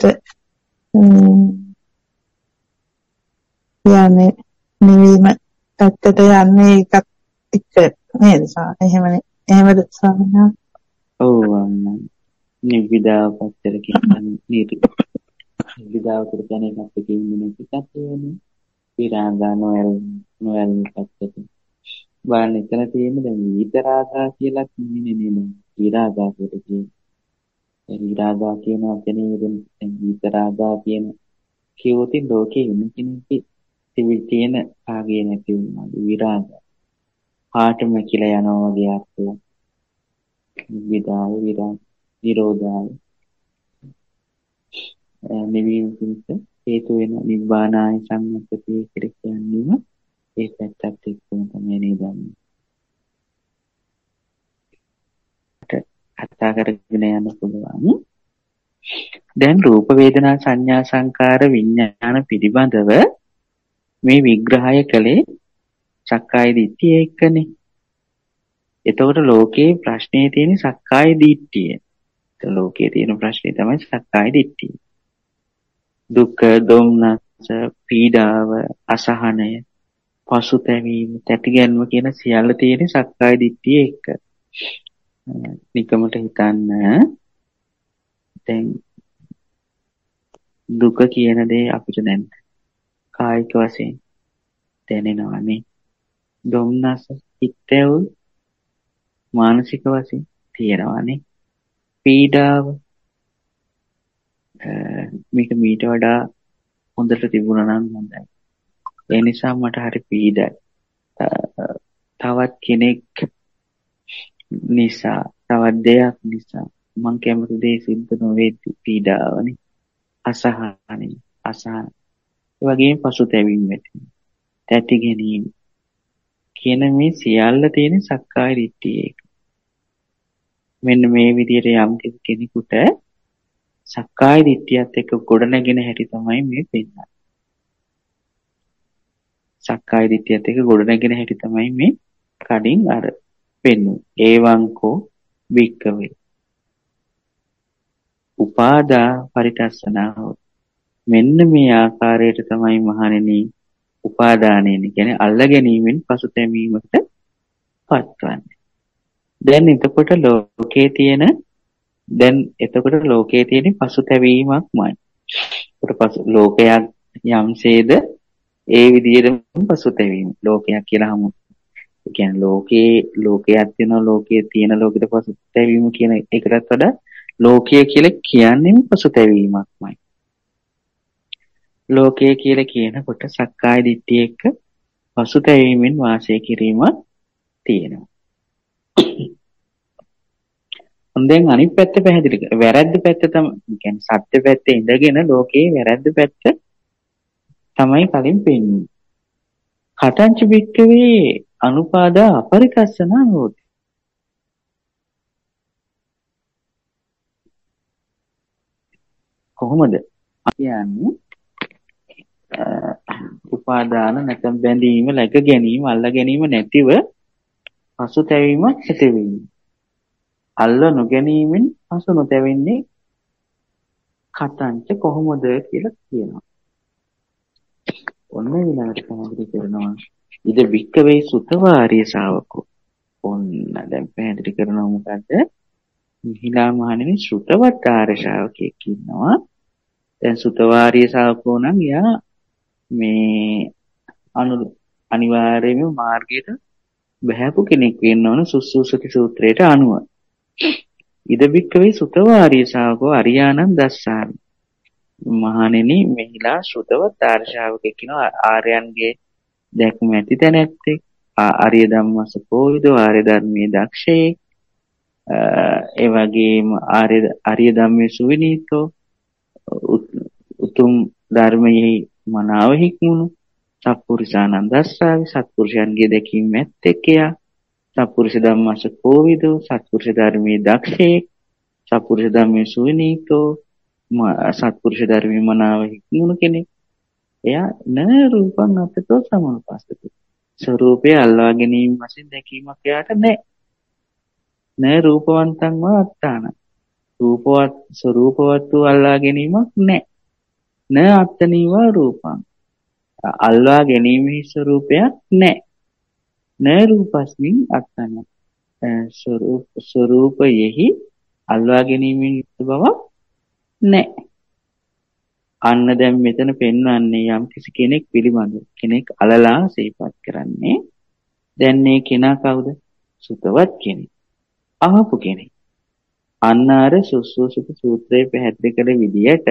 යන්නේ නිවීම පැත්තට යන්නේ ඒකත් එක්ක නේද? එහෙමනේ. එහෙමද ස්වාමීන් වහන්සේ? ඔව් නිබ්බිදා පැත්තට කියන්නේ නිබ්බිදාව කියන්නේ එකත් එක්ක ඉන්නේ නැතිකත් වෙන්නේ. විරාගා නොයල් පැත්තට. බලන්න එතන තියෙන්නේ දැන් විතරාගා කියලා කියන්නේ නෙමෙයි. විරාගා කියලා කියන්නේ. විරාගා කියන වචනේ දැන් විතරාගා කියන කියෝති ලෝකේ ඉන්න කෙනෙක් තියෙන ආගේ නැති වුණා විරාගා. පාටම කියලා යනවා වගේ අර්ථයක්. විදාය නිරෝධාය නිවීම පිණිස හේතු වෙන නිබ්බානාය සම්මතතිය කියලා කියන්නේම ඒ පැත්තත් එක්කම තමයි නේද? කතා කරගෙන යන්න පුළුවන්. දැන් රූප වේදනා සංඥා සංකාර විඥාන පිළිබඳව මේ විග්‍රහය කළේ සක්කාය දිට්ඨිය එක්කනේ. එතකොට ලෝකේ ප්‍රශ්නේ තියෙන සක්කාය දිට්ඨිය. ලෝකේ තියෙන ප්‍රශ්නේ තමයි සක්කාය දිට්ඨිය. දුක්ඛ, දොම්නස, පීඩාව, අසහනය, පසුතැවීම, තැතිගැන්ම කියන සියල්ල තියෙන සක්කාය දිට්ඨිය එක්ක. නිකමට හිතන්න දැන් දුක කියන දේ අපිට දැන් කායික වශයෙන් දැනෙනවානේ. දොම්නස හිතෙව් මානසික වශයෙන් තියෙනවානේ. පීඩාව මේක මීට වඩා හොඳට තිබුණා නම් හොඳයි. ඒ නිසා මට හරි පීඩයි. තවත් කෙනෙක් නිසා තවත් දෙයක් නිසා මං කැමති දේ සිද්ධ නොවෙද්දි පීඩාවනේ. අසහනයි අසහන. ඒ වගේම පසුතැවීම වෙනවා. තැති ගැනීම කියන මේ සියල්ල තියෙන සක්කාය දිට්ඨියේ. මෙන්න මේ විදිහට යම් කෙනෙකුට සක්කාය දිට්ඨියත් එක්ක ගොඩනගෙන හැටි තමයි මේ පෙන්නන්නේ. සක්කාය දිට්ඨියත් එක්ක ගොඩනගෙන හැටි තමයි මේ කඩින් අර පෙන්වන්නේ. ඒවංකෝ වික්කවේ උපාදා පරිටස්සනාව. මෙන්න මේ ආකාරයට තමයි මහණෙනි උපාදානයන කියන්නේ අල්ල ගැනීමෙන් පසුතැවීමකට පත්වන්නේ. දැන් එතකොට ලෝකයේ තියෙන පසුතැවීමක්මයි. ලෝකයක් යම්සේද ඒ විදිහටම පසුතැවීම. ලෝකයක් කියලා හමු. ඒ කියන්නේ ලෝකයක් වෙනවා ලෝකයේ තියෙන ලෝකෙට පසුතැවීම කියන එකටත් වඩා ලෝකය කියලා කියන්නේම පසුතැවීමක්මයි. ලෝකය කියලා කියනකොට සක්කාය දිට්ඨිය එක්ක පසුතැවීමෙන් වාසය කිරීමක් තියෙනවා. දැන් අනිත් පැත්ත පැහැදිලි කර. වැරද්ද පැත්ත තමයි කියන්නේ සත්‍ය පැත්තේ ඉඳගෙන ලෝකයේ වැරද්ද පැත්ත තමයි කලින් පෙන්වන්නේ. කටංච වික්කවේ අනුපාදා අපරිකස්සනා හොති. කොහොමද? කියන්නේ උපාදාන නැත්නම් බැඳීම, läග ගැනීම, අල්ල ගැනීම නැතිව පසුතැවීමක් ඇති වෙන්නේ. අල්ල නොගැනීමෙන් පසු නොතැවෙන්නේ කතංච කොහොමද කියලා කියනවා. ඔන්න ඊළඟට පැහැදිලි කරනවා. ඉද වික්කවේ සුතවාරිය ශාවකෝ. ඔන්න දැන් පැහැදිලි කරනවා මොකද්ද? මිහිලා මහණෙනි සුතවත් ආර්ය ශාවකයෙක් ඉන්නවා. දැන් සුතවාරිය ශාවකෝ නම් යා මේ අනිවාර්යයෙන්ම මාර්ගයට බහැපු කෙනෙක් වෙන්න ඕන සුසුසුති සූත්‍රයට අනුව. ඉද වික්කවේ සුතවාරිය ශාවකෝ අරියානං දස්සාමි. මහණෙනි මෙහිලා ශ්‍රුතවත් ආර්ය ශාවකෙක් කියනවා ආර්යයන්ගේ දැක්ම ඇති තැනැත්තෙක්. ආර්ය ධම්මසකෝවිදෝ ආර්ය ධර්මයේ දක්ෂයෙක්. ඒ වගේම ආර්ය ධම්මයේ සුවිනීතෝ උතුම් ධර්මයේ මනාව හික්මුණු සත්පුරුෂානන්ද දස්සාවි. සත්පුරුෂයන්ගේ දැකීම ඇත්තෙක්යා. සත්පුරුෂ ධම්මසකෝවිදෝ සත්පුරුෂ ධර්මයේ දක්ෂයෙක්. සත්පුරුෂ ධම්මයේ සුවිනීතෝ සත්පුරුෂ ධර්මයේ මනාව හික්මුණු කෙනෙක්. එයා න රූපං අත්තෝ සමනුපස්සති. ස්වરૂපය අල්ලා ගැනීම වශයෙන් දැකීමක් එයාට නැහැ. න රූපවන්තං වා අත්තාන. රූපවත් ස්වરૂපවත් වූ අල්ලා ගැනීමක් නැහැ. න අත්තනීවා රූපං. අල්ලා ගැනීමේ ස්වરૂපයක් නැහැ. න රූපස්මින් අත්තන. ස්වરૂපයෙහි අල්ලා ගැනීමේ බවක් නැහැ. අන්න දැන් මෙතන පෙන්වන්නේ යම් කිසි කෙනෙක් පිළිබඳ කෙනෙක් අලලා සිහිපත් කරන්නේ. දැන් මේ කෙනා කවුද? සුතවත් කෙනෙක්. අහපු කෙනෙක්. අන්න අර සුසුසුති සූත්‍රයේ පැහැදිලි කළ විදියට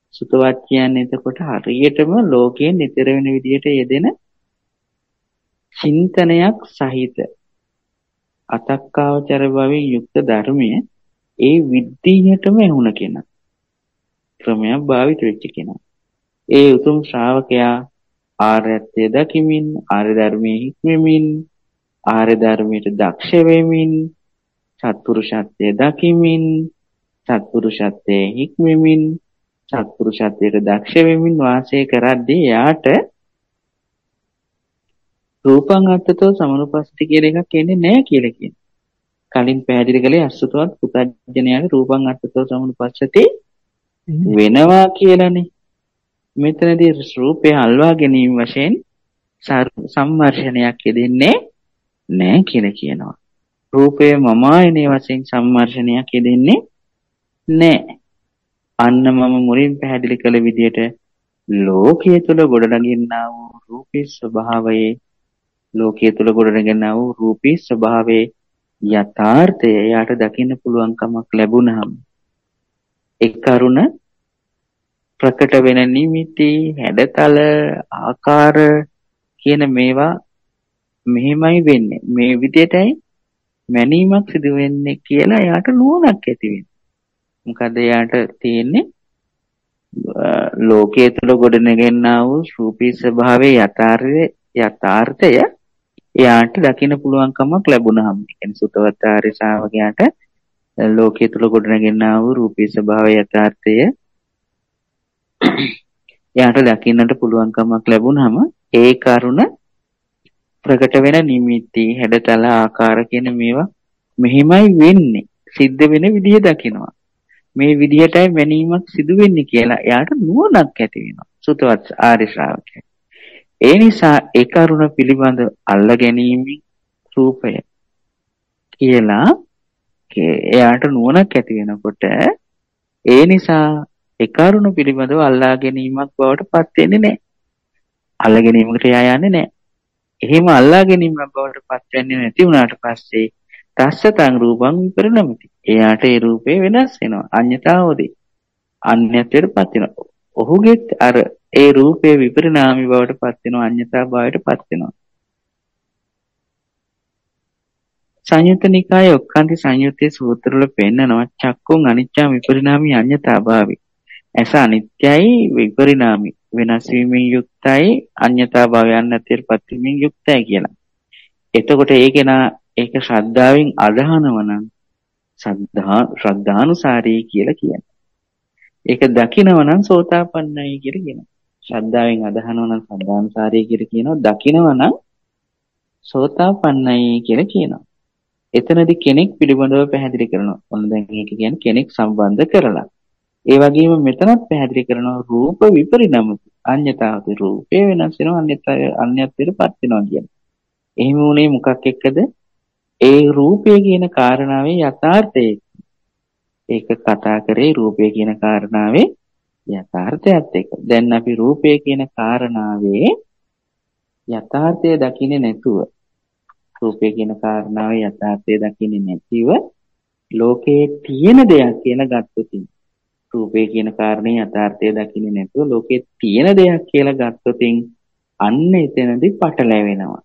සුතවත් කියන්නේ එතකොට හරියටම ලෝකයෙන් ඈතර වෙන විදියට යෙදෙන චින්තනයක් සහිත අතක්කාවචර භවෙන් යුක්ත ධර්මය ඒ විද්ධියටම එහුණ කෙනා. ක්‍රමයක් භාවිත වෙච්ච කෙනා. ඒ උතුම් ශ්‍රාවකයා ආර්යත්වය දකිමින්, ආර්ය ධර්මයේ හික්මමින්, ආර්ය ධර්මයට දක්ෂ වෙමින්, සත්පුරුෂත්වය දකිමින්, සත්පුරුෂත්වයේ හික්මමින්, සත්පුරුෂත්වයට දක්ෂ වෙමින් වාසය කරද්දී යාට රූපං අත්තතෝ සමනුපස්සති කියලා එකක් එන්නේ නැහැ කියලා කියනවා. කලින් පැහැදිලි කළේ අසුතවත් පුතඥයාගේ රූපං අත්තතෝ සමනුපස්සති වෙනවා කියලානේ. මෙතනදී රූපය අල්වා ගැනීම වශයෙන් සම්මර්ෂණයක් යෙදෙන්නේ නැහැ කියලා කියනවා. රූපය මමායනේ වශයෙන් සම්මර්ෂණයක් යෙදෙන්නේ නැහැ. අන්න මම මුලින් පැහැදිලි කළ විදිහට ලෝකයේ තුල ගොඩනගින්නා වූ රූපී ස්වභාවයේ ලෝකයේ තුල ගොඩනගෙනා වූ රූපී ස්වභාවයේ යථාර්ථය යාට දකින්න පුළුවන්කමක් ලැබුණහම ඒ කරුණ ප්‍රකට වෙන නිමිති, හැඩතල, ආකාර කියන මේවා මෙහෙමයි වෙන්නේ. මේ විදිහටයි මැනීමක් සිදු වෙන්නේ කියලා යාට නුවණක් ඇති වෙනවා. මොකද යාට තියෙන්නේ ලෝකයේ තුල ගොඩනගෙනා වූ රූපී ස්වභාවයේ යථාර්ථය එයාට දකින්න පුළුවන්කමක් ලැබුණාම. ඒ කියන්නේ සුතවත් ආර්ය ශ්‍රාවකයාට ලෝකයේ තුල ගොඩනගෙනා වූ රූපී ස්වභාවයේ යථාර්ථය එයාට දකින්නට පුළුවන්කමක් ලැබුණාම ඒ කරුණ ප්‍රකට වෙන නිමිති, හැඩතල, ආකාර කියන මේවා මෙහිමයි වෙන්නේ. සිද්ධ වෙන විදිය දකිනවා. මේ විදියටයි මැනීමක් සිදු වෙන්නේ කියලා එයාට නුවණක් ඇති වෙනවා. සුතවත් ආර්ය ශ්‍රාවකයා. ඒ නිසා ඒ කරුණ පිළිබඳ අල්ල ගැනීම රූපය කියලා එයාට නුවණක් ඇති වෙනකොට ඒ නිසා ඒ කරුණ පිළිබඳව අල්ලා ගැනීමක් බවට පත් වෙන්නේ නැහැ. අල්ල ගැනීමකට යන්නේ නැහැ. එහෙම අල්ලා ගැනීමක් බවට පත් වෙන්නේ නැති වුණාට පස්සේ තස්සතං රූපං විපරිණමති. එයාට ඒ රූපේ වෙනස් වෙනවා. අඤ්ඤතාවෝදී. අන්‍යත්වයට පත් වෙනවා. ඔහුගෙත් අර ඒ රූපේ විපරිණාමී බවට පත් වෙනවා, අඤ්ඤතා භාවයට පත් වෙනවා. සංයුත්ත නිකායේ ඔක්කාන්ති සංයුත්තේ සූත්‍ර වල පෙන්නනවා චක්කුන් අනිච්චා විපරිණාමී අඤ්ඤතා භාවි. ඇස අනිත්‍යයි විපරිණාමී වෙනස් වීමෙන් යුක්තයි අඤ්ඤතා භාවයන් නැතිව පත් වීමෙන් යුක්තයි කියලා. එතකොට ඒක ශ්‍රද්ධාවෙන් අදහනව නම් ශ්‍රද්ධානුසාරී කියලා කියනවා. ඒක දකිනව නම් සෝතාපන්නයි කියලා කියනවා. ශ්‍රද්ධාවෙන් අදහනව නම් ශ්‍රද්ධානුසාරී කියලා කියනවා. දකිනව නම් සෝතාපන්නයි කියලා කියනවා. එතනදී කෙනෙක් පිළිබඳව පැහැදිලි කරනවා. ඔන්න දැන් ඒක කියන්නේ කෙනෙක් සම්බන්ධ කරලා. ඒ වගේම මෙතනත් පැහැදිලි කරනවා රූප විපරිණාමති. අඤ්ඤතාවති රූපේ වෙනස් වෙනවා අන්‍යත්වයටපත් වෙනවා කියන්නේ. එහෙම උනේ මොකක් එක්කද? ඒ රූපය කියන කාරණාවේ යථාර්ථය. ඒක කතා කරේ රූපය කියන කාරණාවේ යථාර්ථයත් එක්ක. දැන් අපි රූපය කියන කාරණාවේ යථාර්ථය දකින්නේ නැතුව රූපය කියන කාරණාවේ යථාර්ථය දකින්නේ නැතිව ලෝකයේ තියෙන දෙයක් කියලා ගත්තොත් රූපය කියන කාරණේ යථාර්ථය දකින්නේ නැතුව ලෝකයේ තියෙන දෙයක් කියලා ගත්තොත් අන්න එතනදී පටලැවෙනවා.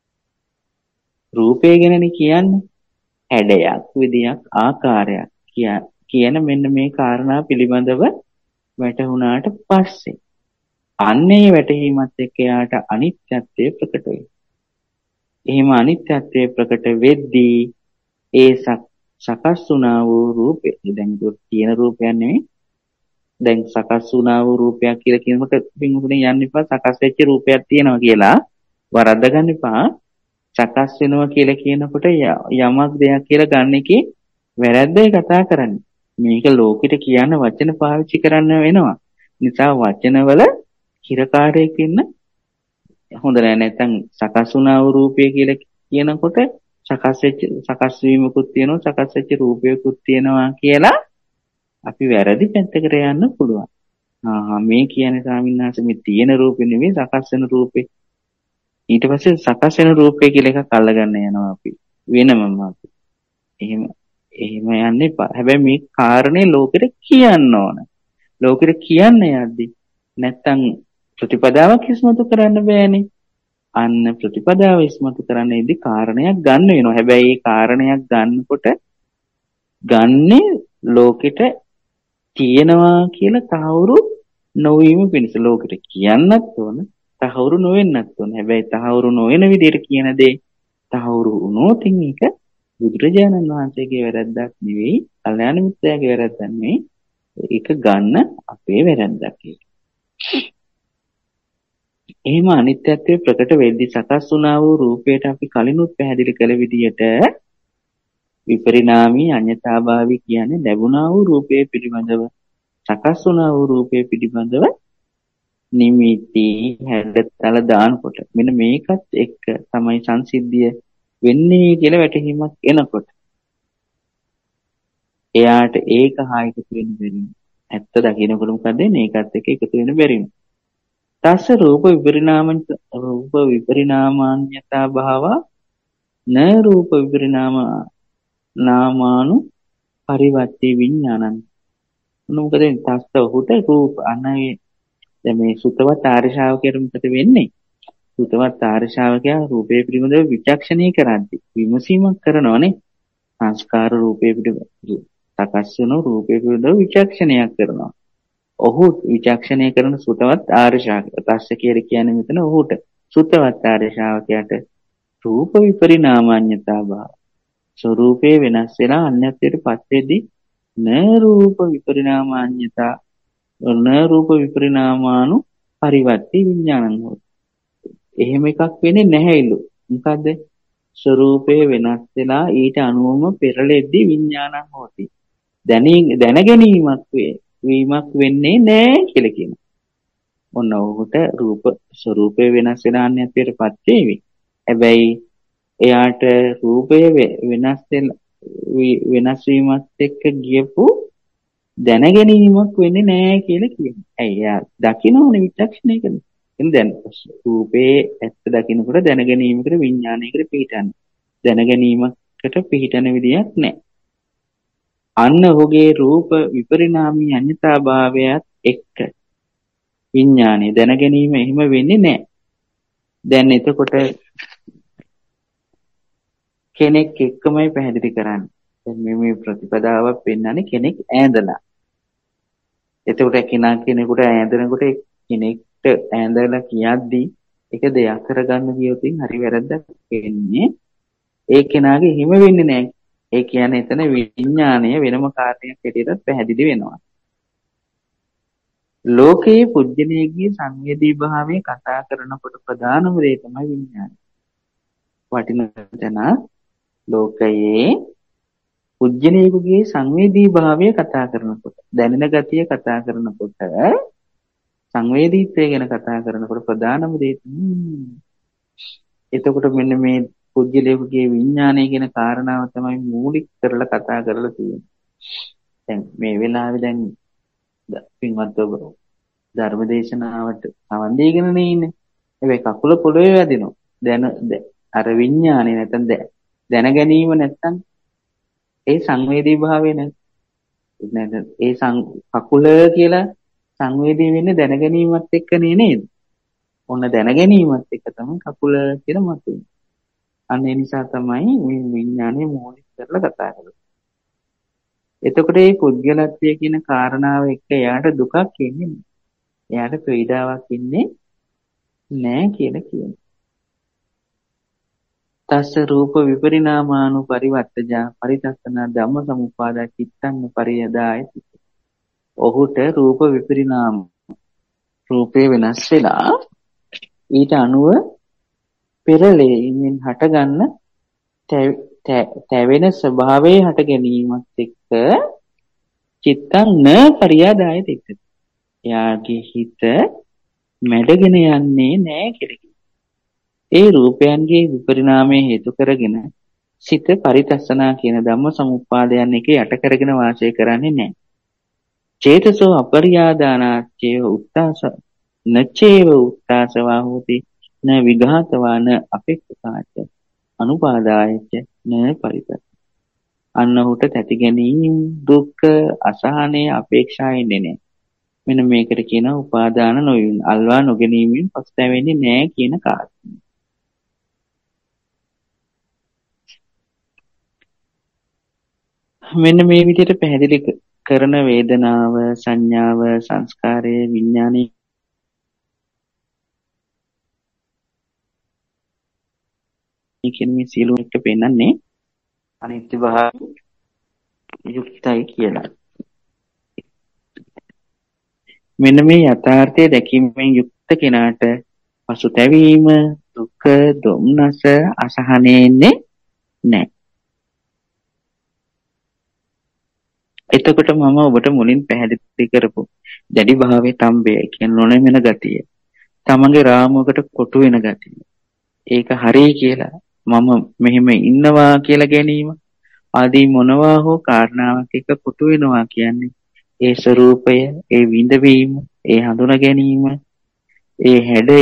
රූපය ගැනනේ කියන්නේ හැඩයක්, විදියක්, ආකාරයක් කියන මෙන්න මේ කාරණා පිළිබඳව වැටහුණාට පස්සේ අන්නේ වැටහීමත් එක්ක යාට අනිත්‍යත්වය ප්‍රකට වෙනවා. එහෙම අනිත්‍යත්වය ප්‍රකට වෙද්දී ඒ සකස් වුණා වූ රූපේ දැන් තියෙන රූපයක් නෙමෙයි. දැන් සකස් වුණා වූ රූපයක් කියලා කියනකොට පින්වතුනි යන්න එපා සකස් වෙච්ච රූපයක් තියෙනවා කියලා වරද්ද ගන්න එපා. සකස් වෙනවා කියලා කියනකොට යමක් දෙයක් කියලා ගන්න එකේ වැරද්දයි කතා කරන්නේ. මේක ලෝකෙට කියන වචන පාවිච්චි කරන්න වෙනවා. නිසා වචනවල හිරකාරයක් ඉන්න හොඳ නෑ. නැත්නම් සකස් වුණා වූ රූපය කියලා කියනකොට සකස් වීමකුත් තියෙනවා, සකස් වෙච්ච රූපයකුත් තියෙනවා කියලා අපි වැරදි පැත්තකට යන්න පුළුවන්. මේ කියන්නේ ස්වාමීන් වහන්සේ මේ තියෙන රූපෙ නෙවෙයි සකස් වෙන රූපේ. ඊට පස්සේ සකස් වෙන රූපය කියලා එකක් අල්ලගන්න යනවා අපි. වෙනමම අපි. එහෙම යන්න එපා. හැබැයි මේ කාරණේ ලෝකෙට කියන්න ඕන. ලෝකෙට කියන්න යද්දි නැත්තම් ප්‍රතිපදාවක් ඉස්මතු කරන්න බෑනේ. අන්න ප්‍රතිපදාව ඉස්මතු කරන්නේදී කාරණයක් ගන්න වෙනවා. හැබැයි ඒ කාරණයක් ගන්නකොට ගන්නේ ලෝකෙට තියෙනවා කියලා තහවුරු නොවීම පිණිස. ලෝකෙට කියන්නත් ඕන, තහවුරු නොවෙන්නත් ඕන. හැබැයි තහවුරු නොවන විදිහට කියන දේ තහවුරු වුණොත් ඒක බුදුරජාණන් වහන්සේගේ වැරැද්දක් නෙවෙයි, කල්යාණ මිත්‍රයාගේ වැරැද්දක් නෙවෙයි. ඒක ගන්න අපේ වැරැද්දක් ඒක. එහෙම අනිත්‍යත්වයේ ප්‍රකට වෙද්දී සකස් වුණා වූ රූපයට අපි කලිනුත් පැහැදිලි කළ විදිහට විපරිණාමී අඤ්ඤතාභාවී කියන්නේ ලැබුණා වූ රූපයේ පිළිබඳව, සකස් වුණා වූ රූපයේ පිළිබඳව නිමිති හැඩතල දානකොට මෙන්න මේකත් එක්ක තමයි සංසිද්ධිය වෙන්නේ කියලා වැටහීමක් එනකොට එයාට ඒක හා එකතු වෙන්න බැරි වෙනවා. ඇත්ත දකින්නකොට මොකද වෙන්නේ? ඒකත් එක්ක එකතු වෙන්න බැරි වෙනවා. තස්ස රූප විපරිණාමාන්‍යතා භාව න රූප විපරිණාමානු පරිවර්ති විඥානං. මොකද තස්ස උහුට රූප අනයි. දැන් මේ සුතවත් ආර්ය ශ්‍රාවකයාට මොකද වෙන්නේ? සුතවත් ආර්ය ශ්‍රාවකයා රූපේ පිළිබඳව විචක්ෂණය කරද්දී විමසීමක් කරනවානේ. සංස්කාර රූපේ පිළිබඳව සකස් වෙන රූපේ පිළිබඳව විචක්ෂණයක් කරනවා. ඔහු විචක්ෂණය කරන සුතවත් ආර්ය ශ්‍රාවකයා. තස්ස කියලා කියන්නේ මෙතන ඔහුට සුතවත් ආර්ය ශ්‍රාවකයාට රූප විපරිණාමාන්‍යතා භාව. ස්වરૂපේ වෙනස් වෙලා අන්‍යත්වයට පත් වෙද්දී න රූප විපරිණාමාන්‍යතා න රූප විපරිණාමානු පරිවර්ති විඥානං හොති. එහෙම එකක් වෙන්නේ නැහැලු. මොකද ස්වરૂපේ වෙනස් වෙලා ඊට අනුවම පෙරලෙද්දී විඥානං හොති. දැනගැනීමක් වීමක් වෙන්නේ නැහැ කියලා කියනවා. ඔන්න ඔහුට රූප ස්වરૂපේ වෙනස් වෙන අන්‍යත්වයට පත් වේවි. හැබැයි එයාට රූපය වෙනස් වීමත් එක්ක ගියපු දැනගැනීමක් වෙන්නේ නැහැ කියලා කියනවා. ඇයි එයා දකින්නෝනේ විචක්ෂණය කරනවා. එතන දැන් රූපේ ඇත්ත දකින්නකොට දැනගැනීමකට විඥානයකට පිහිටන්නේ. දැනගැනීමකට පිහිටන විදියක් නැහැ. අන්න ඔහුගේ රූප විපරිණාමී අඤ්ඤතා භාවයත් එක්ක විඥානය දැනගැනීම එහෙම වෙන්නේ නැහැ. දැන් එතකොට කෙනෙක් එක්කමයි පැහැදිලි කරන්නේ. දැන් මේ ප්‍රතිපදාවක් පෙන්වන්නේ කෙනෙක් ඈඳලා. එතකොට කෙනෙකුට ඈඳනකොට කෙනෙක්ට ඈඳලා කියද්දී ඒක දෙයක් කරගන්න ගියොත් හරි වැරද්දක් වෙන්නේ. ඒ කෙනාගේ හිම වෙන්නේ නැහැ. ඒ කියන්නේ එතන විඥාණය වෙනම කාර්යයක් හැටියට පැහැදිලි වෙනවා. ලෝකයේ පුජ්‍යලයේ සංවේදී භාවය කතා කරනකොට ප්‍රධානම දේ තමයි විඥානය. වටින ලෝකයේ පුජ්‍යලයේ සංවේදී භාවය කතා කරනකොට, දැනෙන ගතිය කතා කරනකොට, සංවේදීත්වය ගැන කතා කරනකොට ප්‍රධානම දේ එතකොට මෙන්න මේ පුජ්‍යලයේ විඥානය කියන කාරණාව තමයි මූලික කරලා කතා කරලා තියෙන්නේ. දැන් මේ වෙලාවේ දැන් පින්වත් ඔබ ධර්මදේශනාවට සමන් දීගෙන ඉන්නේ. හැබැයි කකුල පොළවේ වැදිනවා. අර විඥානේ නැත්නම් දැන ගැනීම නැත්නම් ඒ සංවේදී භාවය නැත්නම් ඒ කකුල කියලා සංවේදී වෙන්නේ දැන ගැනීමත් එක්කනේ නේද? ඔන්න දැන ගැනීමත් එක්ක තමයි කකුල කියලා මතුවෙන්නේ. අන්න ඒ නිසා තමයි මේ විඥානේ මූලික කරලා කතා කරන්නේ. එතකොට මේ පුද්ගලත්වය කියන කාරණාව එක්ක එයාට දුකක් එන්නේ නැහැ. එයාට පීඩාවක් ඉන්නේ නැහැ කියලා කියනවා. තස්ස රූප විපරිණාමානු පරිවර්තජා පරිතස්සන ධම්ම සමුප්පාදා චිත්තං පරියදාය. ඔහුට රූප විපරිණාම රූපේ වෙනස් වෙලා ඊට අනුව පෙරලෙමින් හටගන්න තැවෙන ස්වභාවයේ හට ගැනීමත් එක්ක චිත්තං න පරියදාය තික්ක. එයාගේ හිත මැඩගෙන යන්නේ නැහැ කියලා. ඒ රූපයන්ගේ විපරිණාමයේ හේතු කරගෙන සිත පරිතස්සනා කියන ධම්ම සමුප්පාදයන් එක යට කරගෙන වාසය කරන්නේ නැහැ. චේතසෝ අපරියාදානාච්චේ උත්තාස නචේව උත්තාසවා හෝති න විඝාතවාන අපේක්ෂාච අනුපාදායච න පරිතස්ස. අන්න උට තැති ගැනීම දුක්ඛ අසහනේ අපේක්ෂා ඉන්නේ නැහැ. මෙන්න මේකට කියන උපාදාන නොවීම අල්වා නොගැනීමෙන් පස්තැවෙන්නේ නැහැ කියන කාරණය. මෙන්න මේ විදිහට පැහැදිලි කරන වේදනාව, සංඥාව, සංස්කාරය, විඥානය කියන මේ සියලු එක පෙන්වන්නේ අනිත්‍ය භාවය යුක්තයි කියලා. මෙන්න මේ යථාර්ථය දැකීමෙන් යුක්ත කෙනාට පසුතැවීම, දුක, දුම්නස, අසහනෙ එන්නේ නැහැ. එතකොට මම ඔබට මුලින් පැහැදිලි කරපු දැඩි භාවයේ තම්බය කියන නොනැමෙන ගතිය, තමන්ගේ රාමුවකට කොටු වෙන ගතිය, ඒක හරි කියලා මම මෙහෙම ඉන්නවා කියලා ගැනීම ආදී මොනවා හෝ කාරණාවක් එක කොටු වෙනවා කියන්නේ ඒ ස්වરૂපය, ඒ විඳවීම, ඒ හඳුනා ගැනීම, ඒ හැඩය,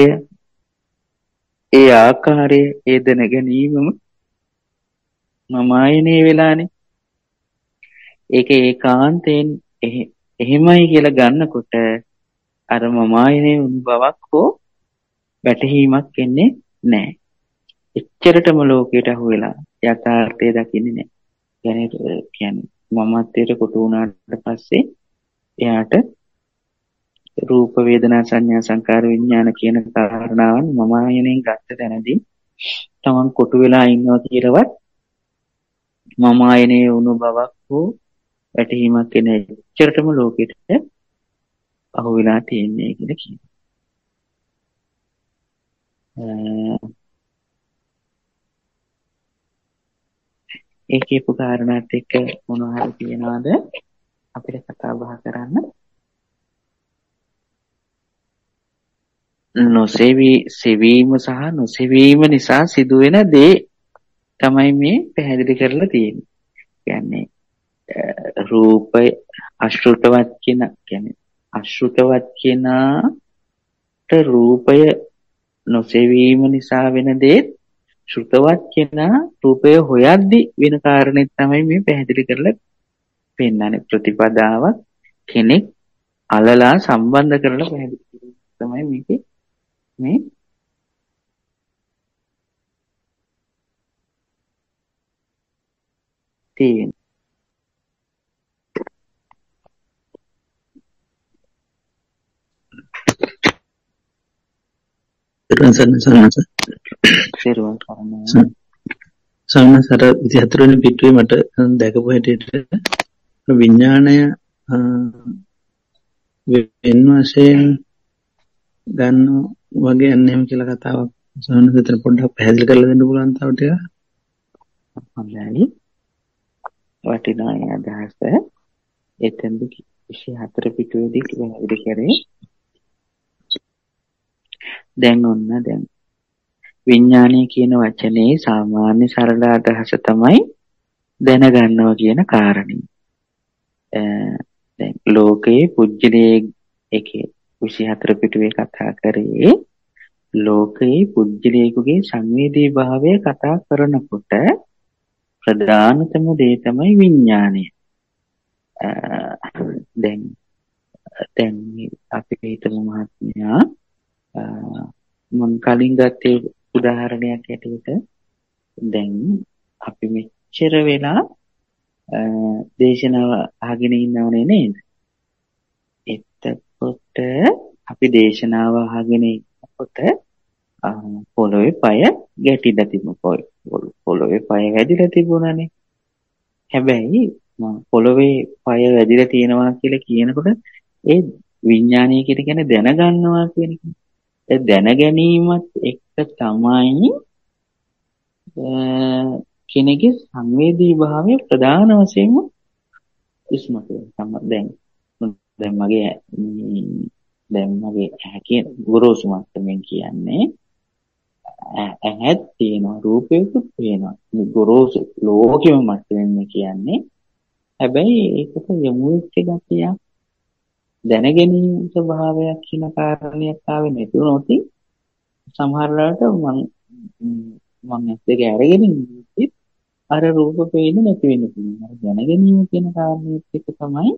ඒ ආකාරය, ඒ දැන ගැනීමම මම ආයනේ වෙලානේ. ඒක ඒකාන්තයෙන් එහෙමයි කියලා ගන්නකොට අර මම ආයනේ වුණු බවක් හෝ වැටහීමක් එන්නේ නැහැ. එච්චරටම ලෝකයට අහු වෙලා යථාර්ථය දකින්නේ නැහැ. කියන්නේ මමත්වයට කොටු වුණාට පස්සේ එයාට රූප වේදනා සංඥා සංකාර විඥාන කියන කාරණාවන් මම ආයනෙන් ගත්ත තැනදී තමන් කොටු වෙලා ඉන්නවා කියලාවත් මම ආයනේ වුණු බවක් හෝ වැටහීමක් එන එච්චරටම ලෝකෙට අහු වෙලා තියෙන්නේ කියලා කියනවා. ඒ කියපු කාරණාත් එක්ක මොනවා හරි තියනවාද අපිට කතා බහ කරන්න? සෙවීම සහ නොසෙවීම නිසා සිදුවෙන දේ තමයි මේ පැහැදිලි කරලා තියෙන්නේ. කියන්නේ රූපය අශෘතවත් කියන්නේ අශෘතවත් කෙනාට රූපය නොසෙවීම නිසා වෙන දේ ශෘතවත් කෙනා රූපය හොයද්දි වෙන කාරණේ තමයි මේ පැහැදිලි කරලා පෙන්නන්නේ. ප්‍රතිපදාවක් කෙනෙක් අලලා සම්බන්ධ කරලා පැහැදිලි කරන තමයි මේකේ මේ තියෙන්නේ. සමනසර 24 වෙනි පිටුවේ මට දැකපු හැටියට විඥාණය වෙන වශයෙන් ගන්න වගේ අන්නේම කියලා කතාවක් සමනසතර පොඩ්ඩක් පැහැදිලි කරලා දෙන්න පුළුවන් තව ටික. හොඳයි. වටිනා අදහස එතෙන්ද 24 පිටුවේදී පැහැදිලි කරේ. දැන් විඥානය කියන වචනේ සාමාන්‍ය සරල අදහස තමයි දැනගන්නවා කියන කාරණේ. දැන් ලෝකේ පුජ්‍යලයේ එකේ 24 පිටුවේ කතා කරේ ලෝකේ පුජ්‍යලයේගේ සංවේදී භාවය කතා කරනකොට ප්‍රධානතම දේ තමයි විඥානය. දැන් අපි හිතමු මහත්මයා මම කලින් ගත්තේ උදාහරණයක් ඇටියට දැන් අපි මෙච්චර වෙලා දේශනාව අහගෙන ඉන්නවනේ නේද? එතකොට අපි දේශනාව අහගෙන ඉන්නකොට පොළොවේ පය ගැටිලා තිබුණා. පොළොවේ පය වැදිලා තිබුණානේ. හැබැයි පොළොවේ පය වැදිලා තියෙනවා කියලා කියනකොට ඒ විඥානය කියන්නේ දැනගන්නවා කියන එක. ඒ දැන ගැනීමත් එක්ක තමයි කෙනෙකුගේ සංවේදී භාවය ප්‍රධාන වශයෙන්ම ඉස්මතු වෙනවා. දැන් මගේ ඇහැ ගොරෝසු මට්ටමින් කියන්නේ ඇහත් තියෙනවා රූපයකුත් තියෙනවා. මේ ගොරෝසු ලෝකෙම මට්ටමින් කියන්නේ හැබැයි ඒකට යොමු වෙච්ච ගතිය දැනගැනීම ස්වභාවයක් කියන කාරණයක් ආවේ නැතුනොත් සමහර වෙලාවට මම ඇත්තට අරගෙන ඉන්නේ අර රූප පේන්නේ නැති වෙන්න පුළුවන්. අර දැනගැනීම කියන කාරණේත් එක තමයි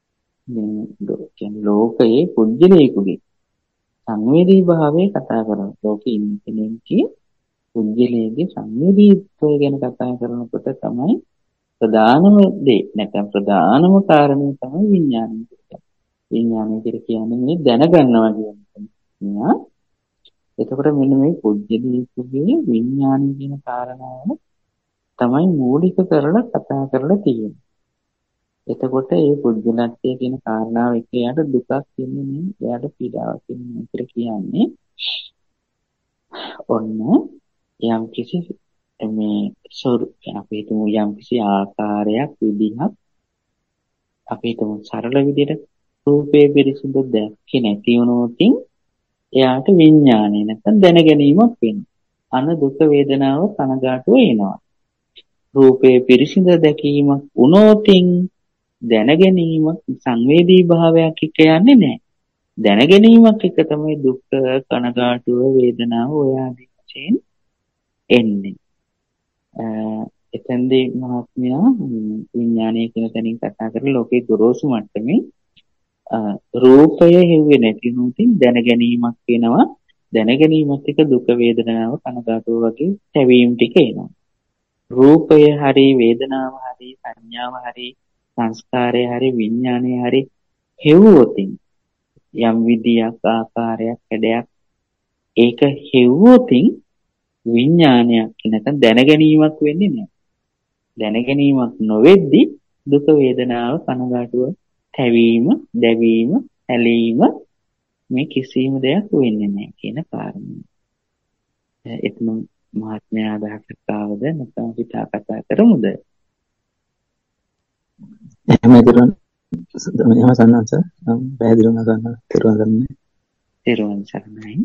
මේ ලෝකයේ පුජ්‍යලයකගේ සංවේදී භාවය කතා කරනවා. ලෝකේ ඉන්න කෙනෙක්ගේ පුජ්‍යලයේ සංවේදීත්වය ගැන කතා කරනකොට තමයි ප්‍රධානම දේ නැත්නම් ප්‍රධානම කාරණය තමයි විඥානය කියන්නේ. විඥානය කියන්නේ මේ දැනගන්නවා කියන්නේ. එතකොට මෙන්න මේ පුජ්‍යදීකුගේ විඥානය කියන කාරණාව තමයි මූලික කරලා කතා කරලා තියෙන්නේ. එතකොට මේ පුජ්‍යලත්වය කියන කාරණාව එක්ක යාට දුකක් කියන්නේ නේ, යාට පීඩාවක් කියන්නේ කියන්නේ. ඔන්න යම් කිසි මේ අපි හිතමු යම් කිසි ආකාරයක් විදිහක් අපි හිතමු සරල විදිහට රූපේ පිරිසිදු දැක්කේ නැති වුණොතින් එයාට විඥානය නැත්නම් දැනගැනීමක් වෙනවා. අන දුක වේදනාව කනගාටුව එනවා. රූපේ පිරිසිදු දැකීමක් වුණොතින් දැනගැනීමක් සංවේදී භාවයක් එක්ක යන්නේ නැහැ. දැනගැනීමක් එක්ක තමයි දුක කනගාටුව වේදනාව ඔය ආදී වශයෙන් එන්නේ. එතෙන්දී මහත්මයා විඥානය කියන තැනින් කතා කරලා ලෝකේ ගොරෝසු මට්ටමේ රූපය හෙව්වේ නැති වුණොතින් දැනගැනීමක් වෙනවා. දැනගැනීමත් එක්ක දුක වේදනාව කනගාටුව වගේ තැවීම් ටික එනවා. රූපය හරි වේදනාව හරි සංඥාව හරි සංස්කාරය හරි විඥානය හරි හෙව්වොතින් යම් විදියක් ආකාරයක් හැඩයක් ඒක හෙව්වොතින් විඥානයක් නැත්නම් දැනගැනීමක් වෙන්නේ නැහැ. දැනගැනීමක් නොවෙද්දී දුක වේදනාව කනගාටුව තැවීම දැවීම ඇලීම මේ කිසිම දෙයක් වෙන්නේ නැහැ කියන කාරණය. එතන මහත්මයා අදහසක් ආවද නැත්නම් අපි කතා කරමුද? එහෙම කරන එහෙම සන්නස පැහැදිලිව ගන්න තේරුම් සරණයි.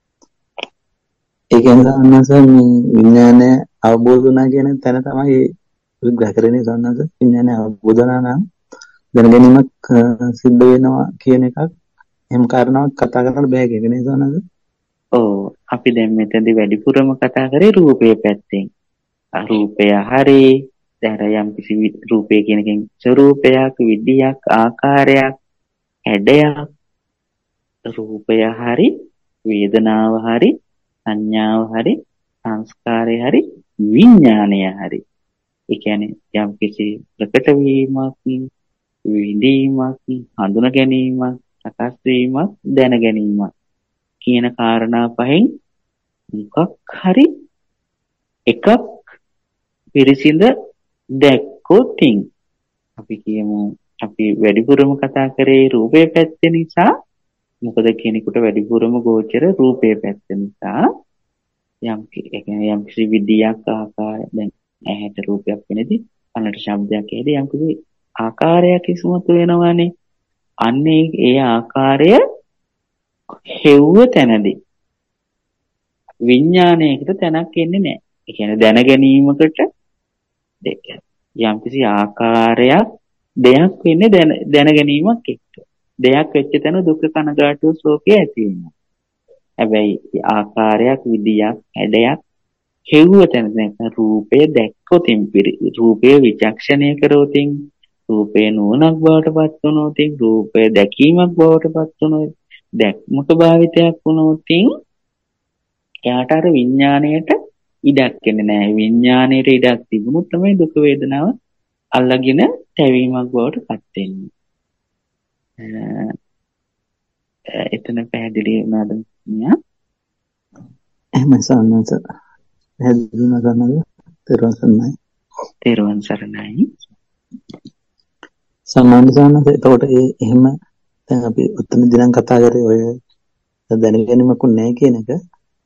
ඒ කියන්නේ සන්නස මේ විඥානය අවබෝධ වුණා කියන තැන තමයි විග්‍රහ කරන්නේ සන්නස. විඥානය අවබෝධ වුණා නම් දැනගැනීමක් සිද්ධ වෙනවා කියන එකක් එහෙම කාරණාවක් කතා කරන්න බෑ කියන නේද සන්නස? ඔව් අපි දැන් මෙතනදී වැඩිපුරම කතා කරේ රූපයේ පැත්තෙන්. රූපය හරි දැන් යම් කිසි රූපය කියන එකෙන් ස්වરૂපයක් විදියක් ආකාරයක් හැඩයක් රූපය හරි වේදනාව හරි සංඥාව හරි සංස්කාරය හරි විඥානය හරි ඒ කියන්නේ යම් කිසි ප්‍රකට වීමක් විඳීමක් හඳුන ගැනීමක් සකස් වීමක් දැන ගැනීමක් කියන කාරණා පහෙන් මොකක් හරි එකක් පිරිසිඳ දැක්කොතින් අපි කියමු අපි වැඩිපුරම කතා කරේ රූපේ පැත්ත නිසා මොකද කෙනෙකුට වැඩිපුරම ගෝචර රූපේ පැත්ත නිසා යම් කිසි විදියක් ආකාරයක් දැන් ඇහැට රූපයක් වෙනදී කනට ශබ්දයක් ඇහෙදී යම් කිසි ආකාරයක් ඉස්මතු වෙනවානේ අන්නේ ඒ ආකාරය හෙව්ව තැනදී විඥානයකට තැනක් එන්නේ නැහැ. ඒ කියන්නේ දැන ගැනීමකට යම් කිසි ආකාරයක් දෙයක් වෙන්නේ දැන ගැනීමක් එක්ක. දෙයක් වෙච්ච තැන දුක කනගාටුව ශෝකය ඇති වෙනවා. හැබැයි ආකාරයක් විදියක් හැඩයක් හෙව්ව තැන නැත්නම් රූපය දැක්කොතින් රූපය විචක්ෂණය කරොතින් රූපේ නුවණක් බවට පත් වුණොතින් රූපය දැකීමක් බවට පත් වුණොත් දැක්මක භාවිතයක් වුණොතින් එයාට අර විඥාණයට ඉඩක් එන්නේ නැහැ. විඥාණයට ඉඩක් තිබුණොත් තමයි දුක වේදනාව අල්ලගෙන තැවීමක් බවට පත් වෙන්නේ. එතන පැහැදිලි වුණාද මියා? එහෙම සන්නස පැහැදිලි වුණා නේද? තෙරුවන් සරණයි. සම්මාන සන්නස එතකොට එහෙම දැන් අපි උත්තර දිනම් කතා කරේ ඔය දැනගැනීමක් නැහැ කියන එක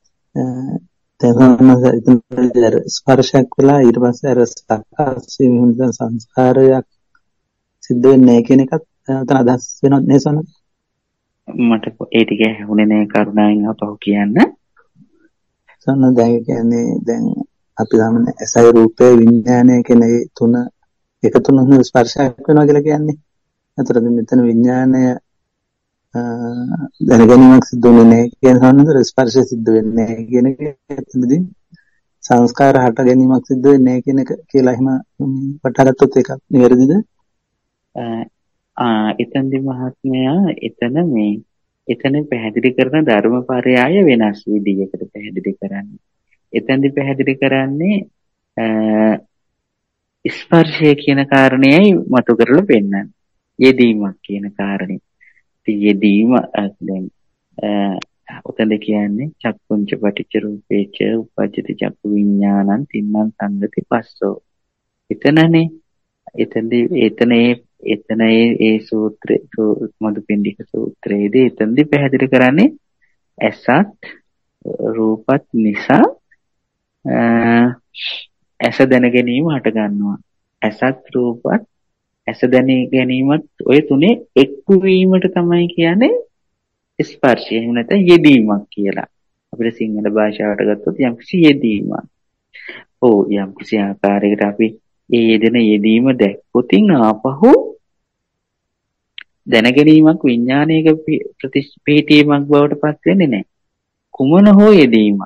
දැන් ස්පර්ශයක් වෙලා ඊට පස්සේ අර සකස් වීම සංස්කාරයක් සිද්ධ වෙන්නේ නැහැ කියන එකත් උතන අදහස් වෙනවද නේ සන්න? මට ඒ ටික ඇහුනේ නැහැ කරුණාවෙන් අපහු කියන්න. සන්න දැන් කියන්නේ දැන් අපි ගමන ඇසයි රූපය විඥානය කියන මේ තුන එකතු වෙන ස්පර්ශයක් වෙනවා කියලා කියන්නේ. අතරද මෙතන විඥානය දැනගැනීමක් සිද්ධ වෙන්නේ නැහැ කියන සම්බන්ධ ස්පර්ශය සිද්ධ වෙන්නේ නැහැ කියන එක එතනදී සංස්කාර හට ගැනීමක් සිද්ධ වෙන්නේ නැහැ කියන එක කියලා එහෙම වටහාගත්තොත් ඒක නිවැරදිද? එතනදී මහත්මයා එතන පැහැදිලි කරන ධර්මපරයය වෙනස් විදිහකට පැහැදිලි කරන්නේ. එතනදී පැහැදිලි කරන්නේ ස්පර්ශය කියන කාරණයයි මතු කරලා පෙන්නන්නේ. යෙදීමක් කියන කාරණේ. ඉතින් යෙදීම දැන් උතන්ද කියන්නේ චක්කුංච පටිච්ච රූපේච උපජ්ජති චක්කු විඥානං තින්නම් සංගති පස්සෝ. එතනනේ එතන ඒ සූත්‍රේ මදුපිණ්ඩික සූත්‍රයේදී එතනදී පැහැදිලි කරන්නේ ඇසත් රූපත් නිසා ඇස දැන ගැනීම හට ගන්නවා. ඇසත් රූපත් ඇස දැන ගැනීමත් ඔය තුනේ එක්කු වීමට තමයි කියන්නේ ස්පර්ශය. එහෙම නැත්නම් යෙදීමක් කියලා. අපිට සිංහල භාෂාවට ගත්තොත් යම්කිසි යෙදීමක්. යම්කිසි ආකාරයකට අපි ඒ යෙදීම දැක්කොතින් ආපහු දැනගැනීමක් විඥානයක ප්‍රතිපීඨියමක් බවට පත් වෙන්නේ නැහැ. කුමන හෝ යෙදීමක්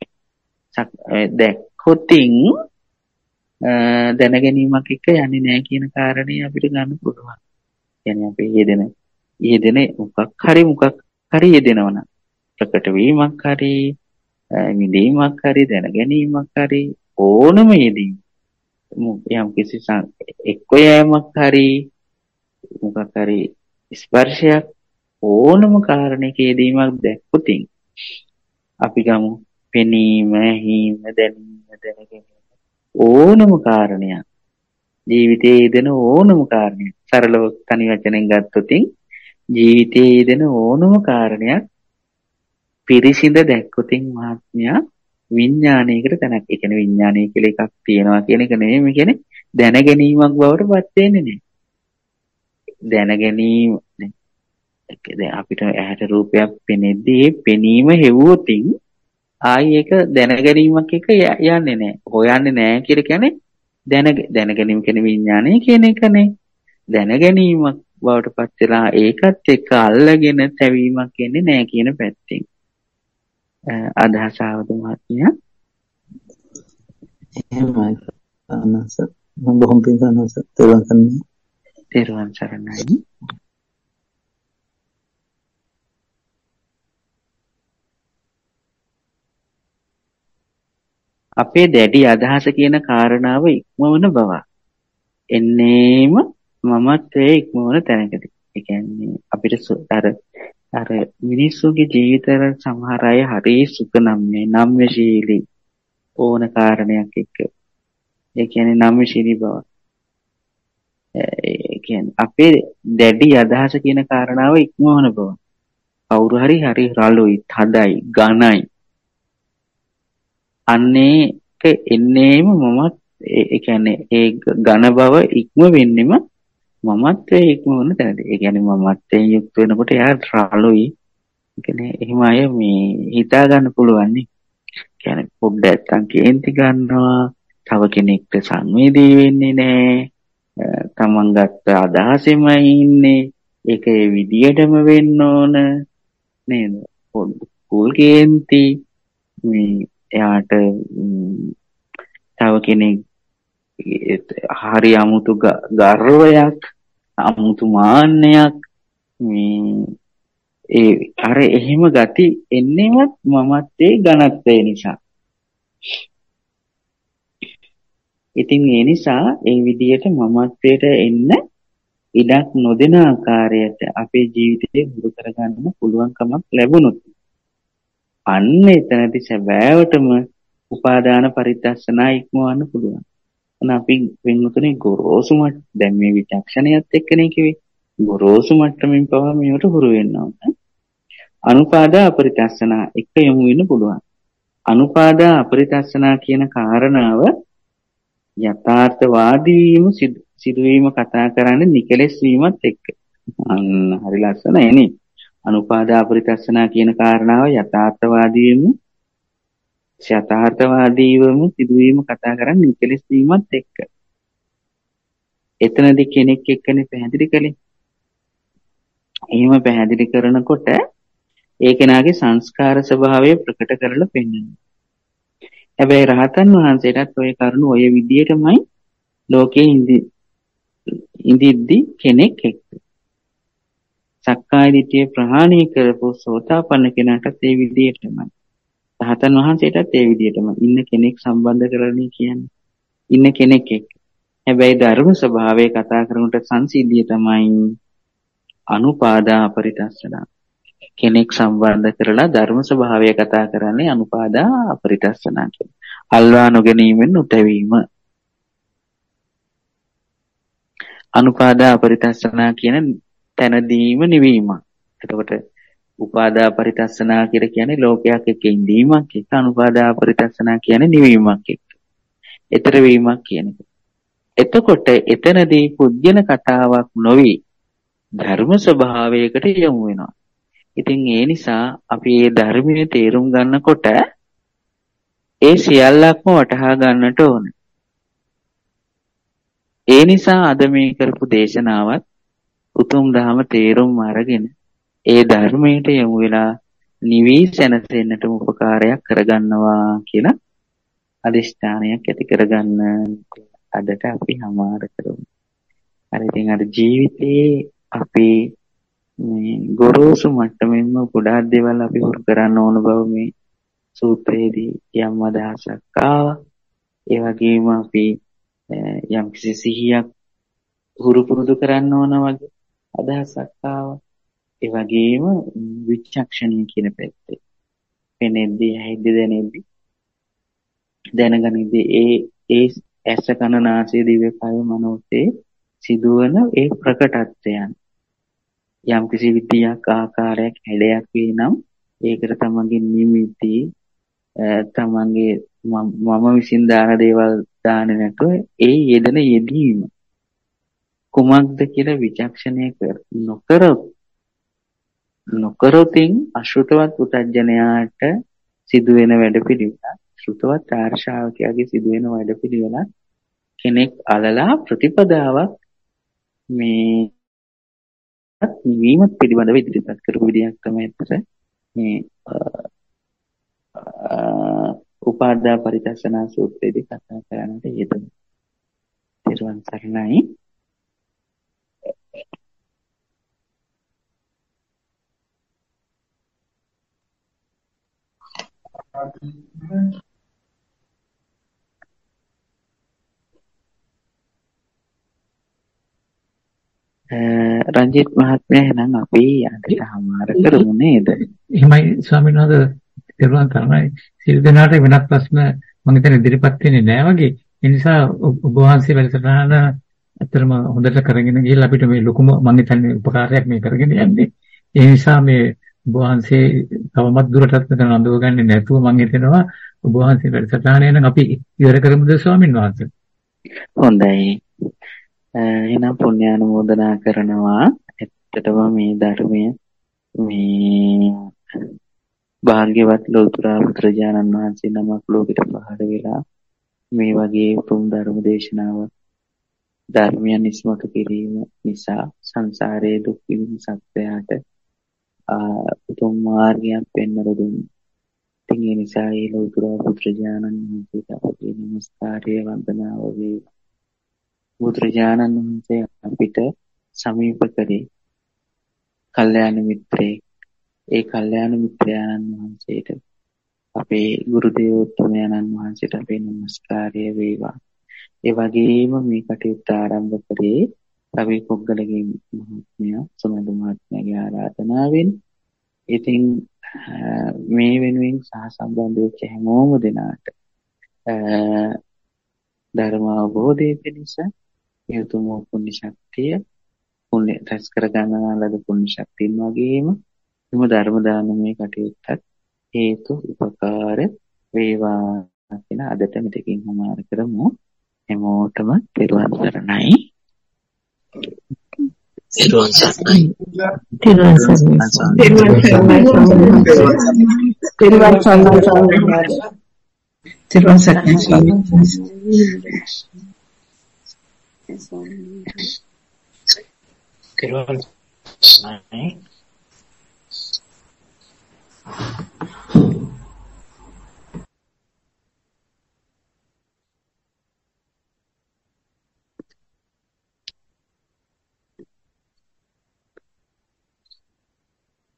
දැක්කොතින් දැනගැනීමක් එක්ක යන්නේ නැහැ කියන කාරණේ අපිට ගන්න පුළුවන්. කියන්නේ අපි යෙදෙන මොකක් හරි යෙදෙනවනම් ප්‍රකට වීමක් හරි විඳීමක් හරි දැනගැනීමක් හරි ඕනම යෙදීම යම් කිසි එක්ක යෑමක් හරි මොකක් හරි ස්පර්ශයක් ඕනම කාරණයක යෙදීමක් දැක්කොතින් අපි ගමු පෙනීම, ඇහිීම, දැනීම, දැනගැනීම ඕනම කාරණයක් ජීවිතයේ යෙදෙන ඕනම කාරණයක් සරලව තනි වචනෙන් ගත්තොතින් ජීවිතයේ යෙදෙන ඕනම කාරණයක් පිරිසිඳ දැක්කොතින් මහත්මයා විඥානයකට තැනක්. ඒ කියන්නේ විඥානය කියලා එකක් තියෙනවා කියන එක නෙමෙයි. මේ කියන්නේ දැනගැනීමක් බවට පත් වෙන්නේ නැහැ. දැනගැනීම දැන් අපිට ඇහැට රූපයක් පෙනෙද්දී ඒ පෙනීම හෙව්වොතින් ආයි ඒක දැනගැනීමක් එක යන්නේ නැහැ. හොයන්නේ නැහැ කියලා කියන්නේ දැනගැනීම කියන විඥානය කියන එකනේ. දැනගැනීමක් බවට පත් වෙලා ඒකත් එක්ක අල්ලගෙන තැවීමක් එන්නේ නැහැ කියන පැත්තෙන්. අදහස ආවද මහත්මයා? එහෙමයි. අනස මම බොහොම පිං කරනවා තෙරුවන් සරණයි. අපේ දැඩි අදහස කියන කාරණාව ඉක්මවන බව. එන්නේම මමත්වයේ ඉක්මවන තැනකදී. ඒ කියන්නේ අපිට අර මිනිස්සුගේ ජීවිතවල සමහර අය හරි නම්‍යශීලී ඕන කාරණයක් එක්ක. ඒ කියන්නේ නම්‍යශීලී බව. ඒ කියන්නේ අපේ දැඩි අදහස කියන කාරණාව ඉක්මවන බව. කවුරු හරි රළුයි, තදයි, ඝනයි. අන්නේක එන්නේම මමත් ඒ කියන්නේ ඒ ඝන බව ඉක්ම වෙන්නෙම මමත්වයේ ඉක්මවන තැනදී. ඒ කියන්නේ මමත්වයෙන් යුක්ත වෙනකොට එයා රළුයි. ඒ කියන්නේ එහෙම අය මේ හිතා ගන්න පුළුවන් නේ. කියන්නේ පොඩ්ඩක් නැත්තම් කේන්ති ගන්නවා. තව කෙනෙක්ට සංවේදී වෙන්නේ නැහැ. තමන් ගත්ත අදහසෙමයි ඉන්නේ. ඒක ඒ විදියටම වෙන්න ඕන නේද? පොඩ්ඩක් කේන්ති මේ එයාට තව කෙනෙක් හරි අමුතු ගර්වයක් අමුතු මාන්නයක් මේ අර එහෙම ගති එන්නේවත් මමත්වයේ ඝනත්වය නිසා. ඉතින් ඒ නිසා ඒ විදියට මමත්වයට එන්න ඉඩක් නොදෙන ආකාරයට අපේ ජීවිතේ හුරු කරගන්න පුළුවන්කමක් ලැබුණොත් අන්න එතනදී සැබෑවටම උපාදාන පරිත්‍ස්සනා ඉක්මවන්න පුළුවන්. අපි වෙනතුනේ ගොරෝසු දැන් මේ විචක්ෂණයත් එක්කනේ කිව්වේ. ගොරෝසු මට්ටමින් පවා මේවට හුරු වෙන්න ඕන. අනුපාදා අපරිත්‍ස්සනා එක යොමු වෙන්න පුළුවන්. අනුපාදා අපරිත්‍ස්සනා කියන කාරණාව යථාර්ථවාදීවීම සිදුවීම කතා කරන්නේ නිකලෙස් වීමත් එක්ක. අන්න හරි ලස්සනයි නේ. අනුපාදා අපරිත්‍ස්සනා කියන කාරණාව යථාර්ථවාදීවම සිදුවීම කතා කරන්නේ නිකලෙස් වීමත් එක්ක. එතනදී කෙනෙක් එක්කනේ පැහැදිලි කළේ. එහෙම පැහැදිලි කරනකොට ඒ කෙනාගේ සංස්කාර ස්වභාවය ප්‍රකට කරලා පෙන්වනවා. හැබැයි රහතන් වහන්සේටත් ওই කරුණ ওই විදියටමයි ලෝකේ ඉඳිද්දි කෙනෙක් එක්ක. සක්කාය දිට්ඨිය ප්‍රහාණය කරපු සෝතාපන්න කෙනාටත් ඒ විදියටමයි. රහතන් වහන්සේටත් ඒ විදියටම ඉන්න කෙනෙක් සම්බන්ධ කරන්නේ කියන්නේ. ඉන්න කෙනෙක් එක්ක. හැබැයි ධර්ම ස්වභාවය කතා කරනකොට සංසිද්ධිය තමයි අනුපාදා අපරිතස්සන. කෙනෙක් සම්බන්ධ කරලා ධර්ම ස්වභාවය කතා කරන්නේ අනුපාදා අපරිතස්සන කියලා. අල්වා නොගැනීමෙන් උතැවීම. අනුපාදා අපරිතස්සනා කියන තැනදීම නිවීම. එතකොට උපාදා පරිතස්සනා කියලා කියන්නේ ලෝකයක් එක්ක ඉඳීමක් එක්ක අනුපාදා පරිතස්සනා කියන්නේ නිවීමක් එක්ක. ඊතර වීමක් කියන එක. එතකොට එතනදී පුද්ගල කතාවක් නොවි ධර්ම ස්වභාවයකට යොමු වෙනවා. ඉතින් ඒ නිසා අපි මේ ධර්මයේ තේරුම් ගන්නකොට ඒ සියල්ලක්ම වටහා ගන්නට ඕන. ඒ නිසා අද මේ කරපු දේශනාවත් උතුම් ධර්ම තේරුම් අරගෙන ඒ ධර්මයට යොමු වෙලා නිවි සැනසෙන්නටම උපකාරයක් කරගන්නවා කියලා අදිෂ්ඨානයක් ඇති කරගන්න අදට අපි හමාර කරමු. හරි ඉතින් අද ජීවිතේ අපි මේ ගොරෝසු මට්ටමින්ම ගොඩාක් දේවල් අපි හුරු කරන්න ඕන බව මේ සූත්‍රයේදී යම් අදහසක් ආවා. ඒ වගේම අපි යම් කිසි සිහියක් හුරු පුරුදු කරන්න ඕන වගේ අදහසක් ආවා. ඒ වගේම විචක්ෂණය කියන පැත්තේ පෙනෙද්දී ඇහිද්දී දැනෙද්දී දැනගනිද්දී ඒ ඇස කන නාසය දිව කය මනෝසේ සිදුවන ඒ ප්‍රකටත්වයන් යම් කිසි විදියක් ආකාරයක් හැඩයක් වේ නම් ඒකට තමන්ගේ නිමිති තමන්ගේ මම විසින් දාන දේවල් දාන්නේ නැතුව ඒ යෙදෙන යෙදීම කුමක්ද කියලා විචක්ෂණය නොකරොතින් අශෘතවත් පුතඥයාට සිදුවෙන වැඩපිළිවෙල ශ්‍රුතවත් ආර්ශාවකයාගේ සිදුවෙන වැඩපිළිවෙල කෙනෙක් අලලා ප්‍රතිපදාවක් මේ නිවීමත් පිළිබඳව ඉදිරිපත් කරපු විදියක් තමයි ඇත්තට මේ උපාදා පරිදර්ශනා සූත්‍රයේදී කතා කරන්නට යෙදුනේ. ත්‍රිවන් සරණයි. රංජිත් මහත්මයා එහෙනම් අපි අදට හමාර කරමු නේද? එහෙමයි ස්වාමීන් වහන්සේ දරුවන් තරමයි සිල් දෙනාට වෙනත් ප්‍රශ්න මම හිතන්නේ ඉදිරිපත් වෙන්නේ නැහැ වගේ. ඒ නිසා ඔබ වහන්සේ වැඩසටහන අතරම හොඳට කරගෙන ගිහලා අපිට මේ ලොකුම මම හිතන්නේ උපකාරයක් මේ කරගෙන යන්නේ. ඒ නිසා මේ ඔබ වහන්සේ තවමත් දුරටත් මෙතන අඳුව ගන්නේ නැතුව මම හිතනවා ඔබ වහන්සේ වැඩසටහන නම් අපි ඉවර කරමුද ස්වාමීන් වහන්සේ? හොඳයි. එහෙනම් පුණ්‍යානුමෝදනා කරනවා. ඇත්තටම මේ ධර්මය මේ භාග්‍යවත් ලෝතර බුදුරජාණන් වහන්සේ නමක් ලෝකෙට පහළ වෙලා මේ වගේ උතුම් ධර්ම දේශනාව ධර්මයන් ඉස්මතු කිරීම නිසා සංසාරයේ දුක් විඳින සත්‍යයට උතුම් මාර්ගයක් පෙන්වලා දුන්නා. ඉතින් ඒ නිසා ඒ ලෝතර බුදුරජාණන් වහන්සේට අපේ නමස්කාරය වන්දනාව වේවා. බුදුරජාණන් වහන්සේ අපිට සමීප කරේ කල්යාණ මිත්‍රයෙක්. ඒ කල්යාණ මිත්‍රයන්න් වහන්සේට අපේ ගුරු දේවෝත්තමයන්න් වහන්සේට අපේ නමස්කාරය වේවා. ඒ වගේම මේ කටයුත්ත ආරම්භ කරේ කවි පොග්ගලගේ මහත්මයා සමඳ මහත්මයාගේ ආරාධනාවෙන්. ඉතින් මේ වෙනුවෙන් සහසම්බන්ධ වෙච්ච හැමෝම දෙනාට ධර්ම අවබෝධය පිණිස යතුම පුණ්‍ය ශක්තිය පුණ්‍ය රැස් කර ගන්නා ලද පුණ්‍ය ශක්තියන් වගේම එම ධර්ම දානමය කටයුත්තත් හේතු උපකාර වේවා කියන අදට මෙතකින් හමාර කරමු. හැමෝටම පෙරවන් සරණයි. පෙරවන් සරණයි. පෙරවන් සරණයි. පෙරවන් සරණයි. පෙරවන් සරණයි. පෙරවන් සරණයි.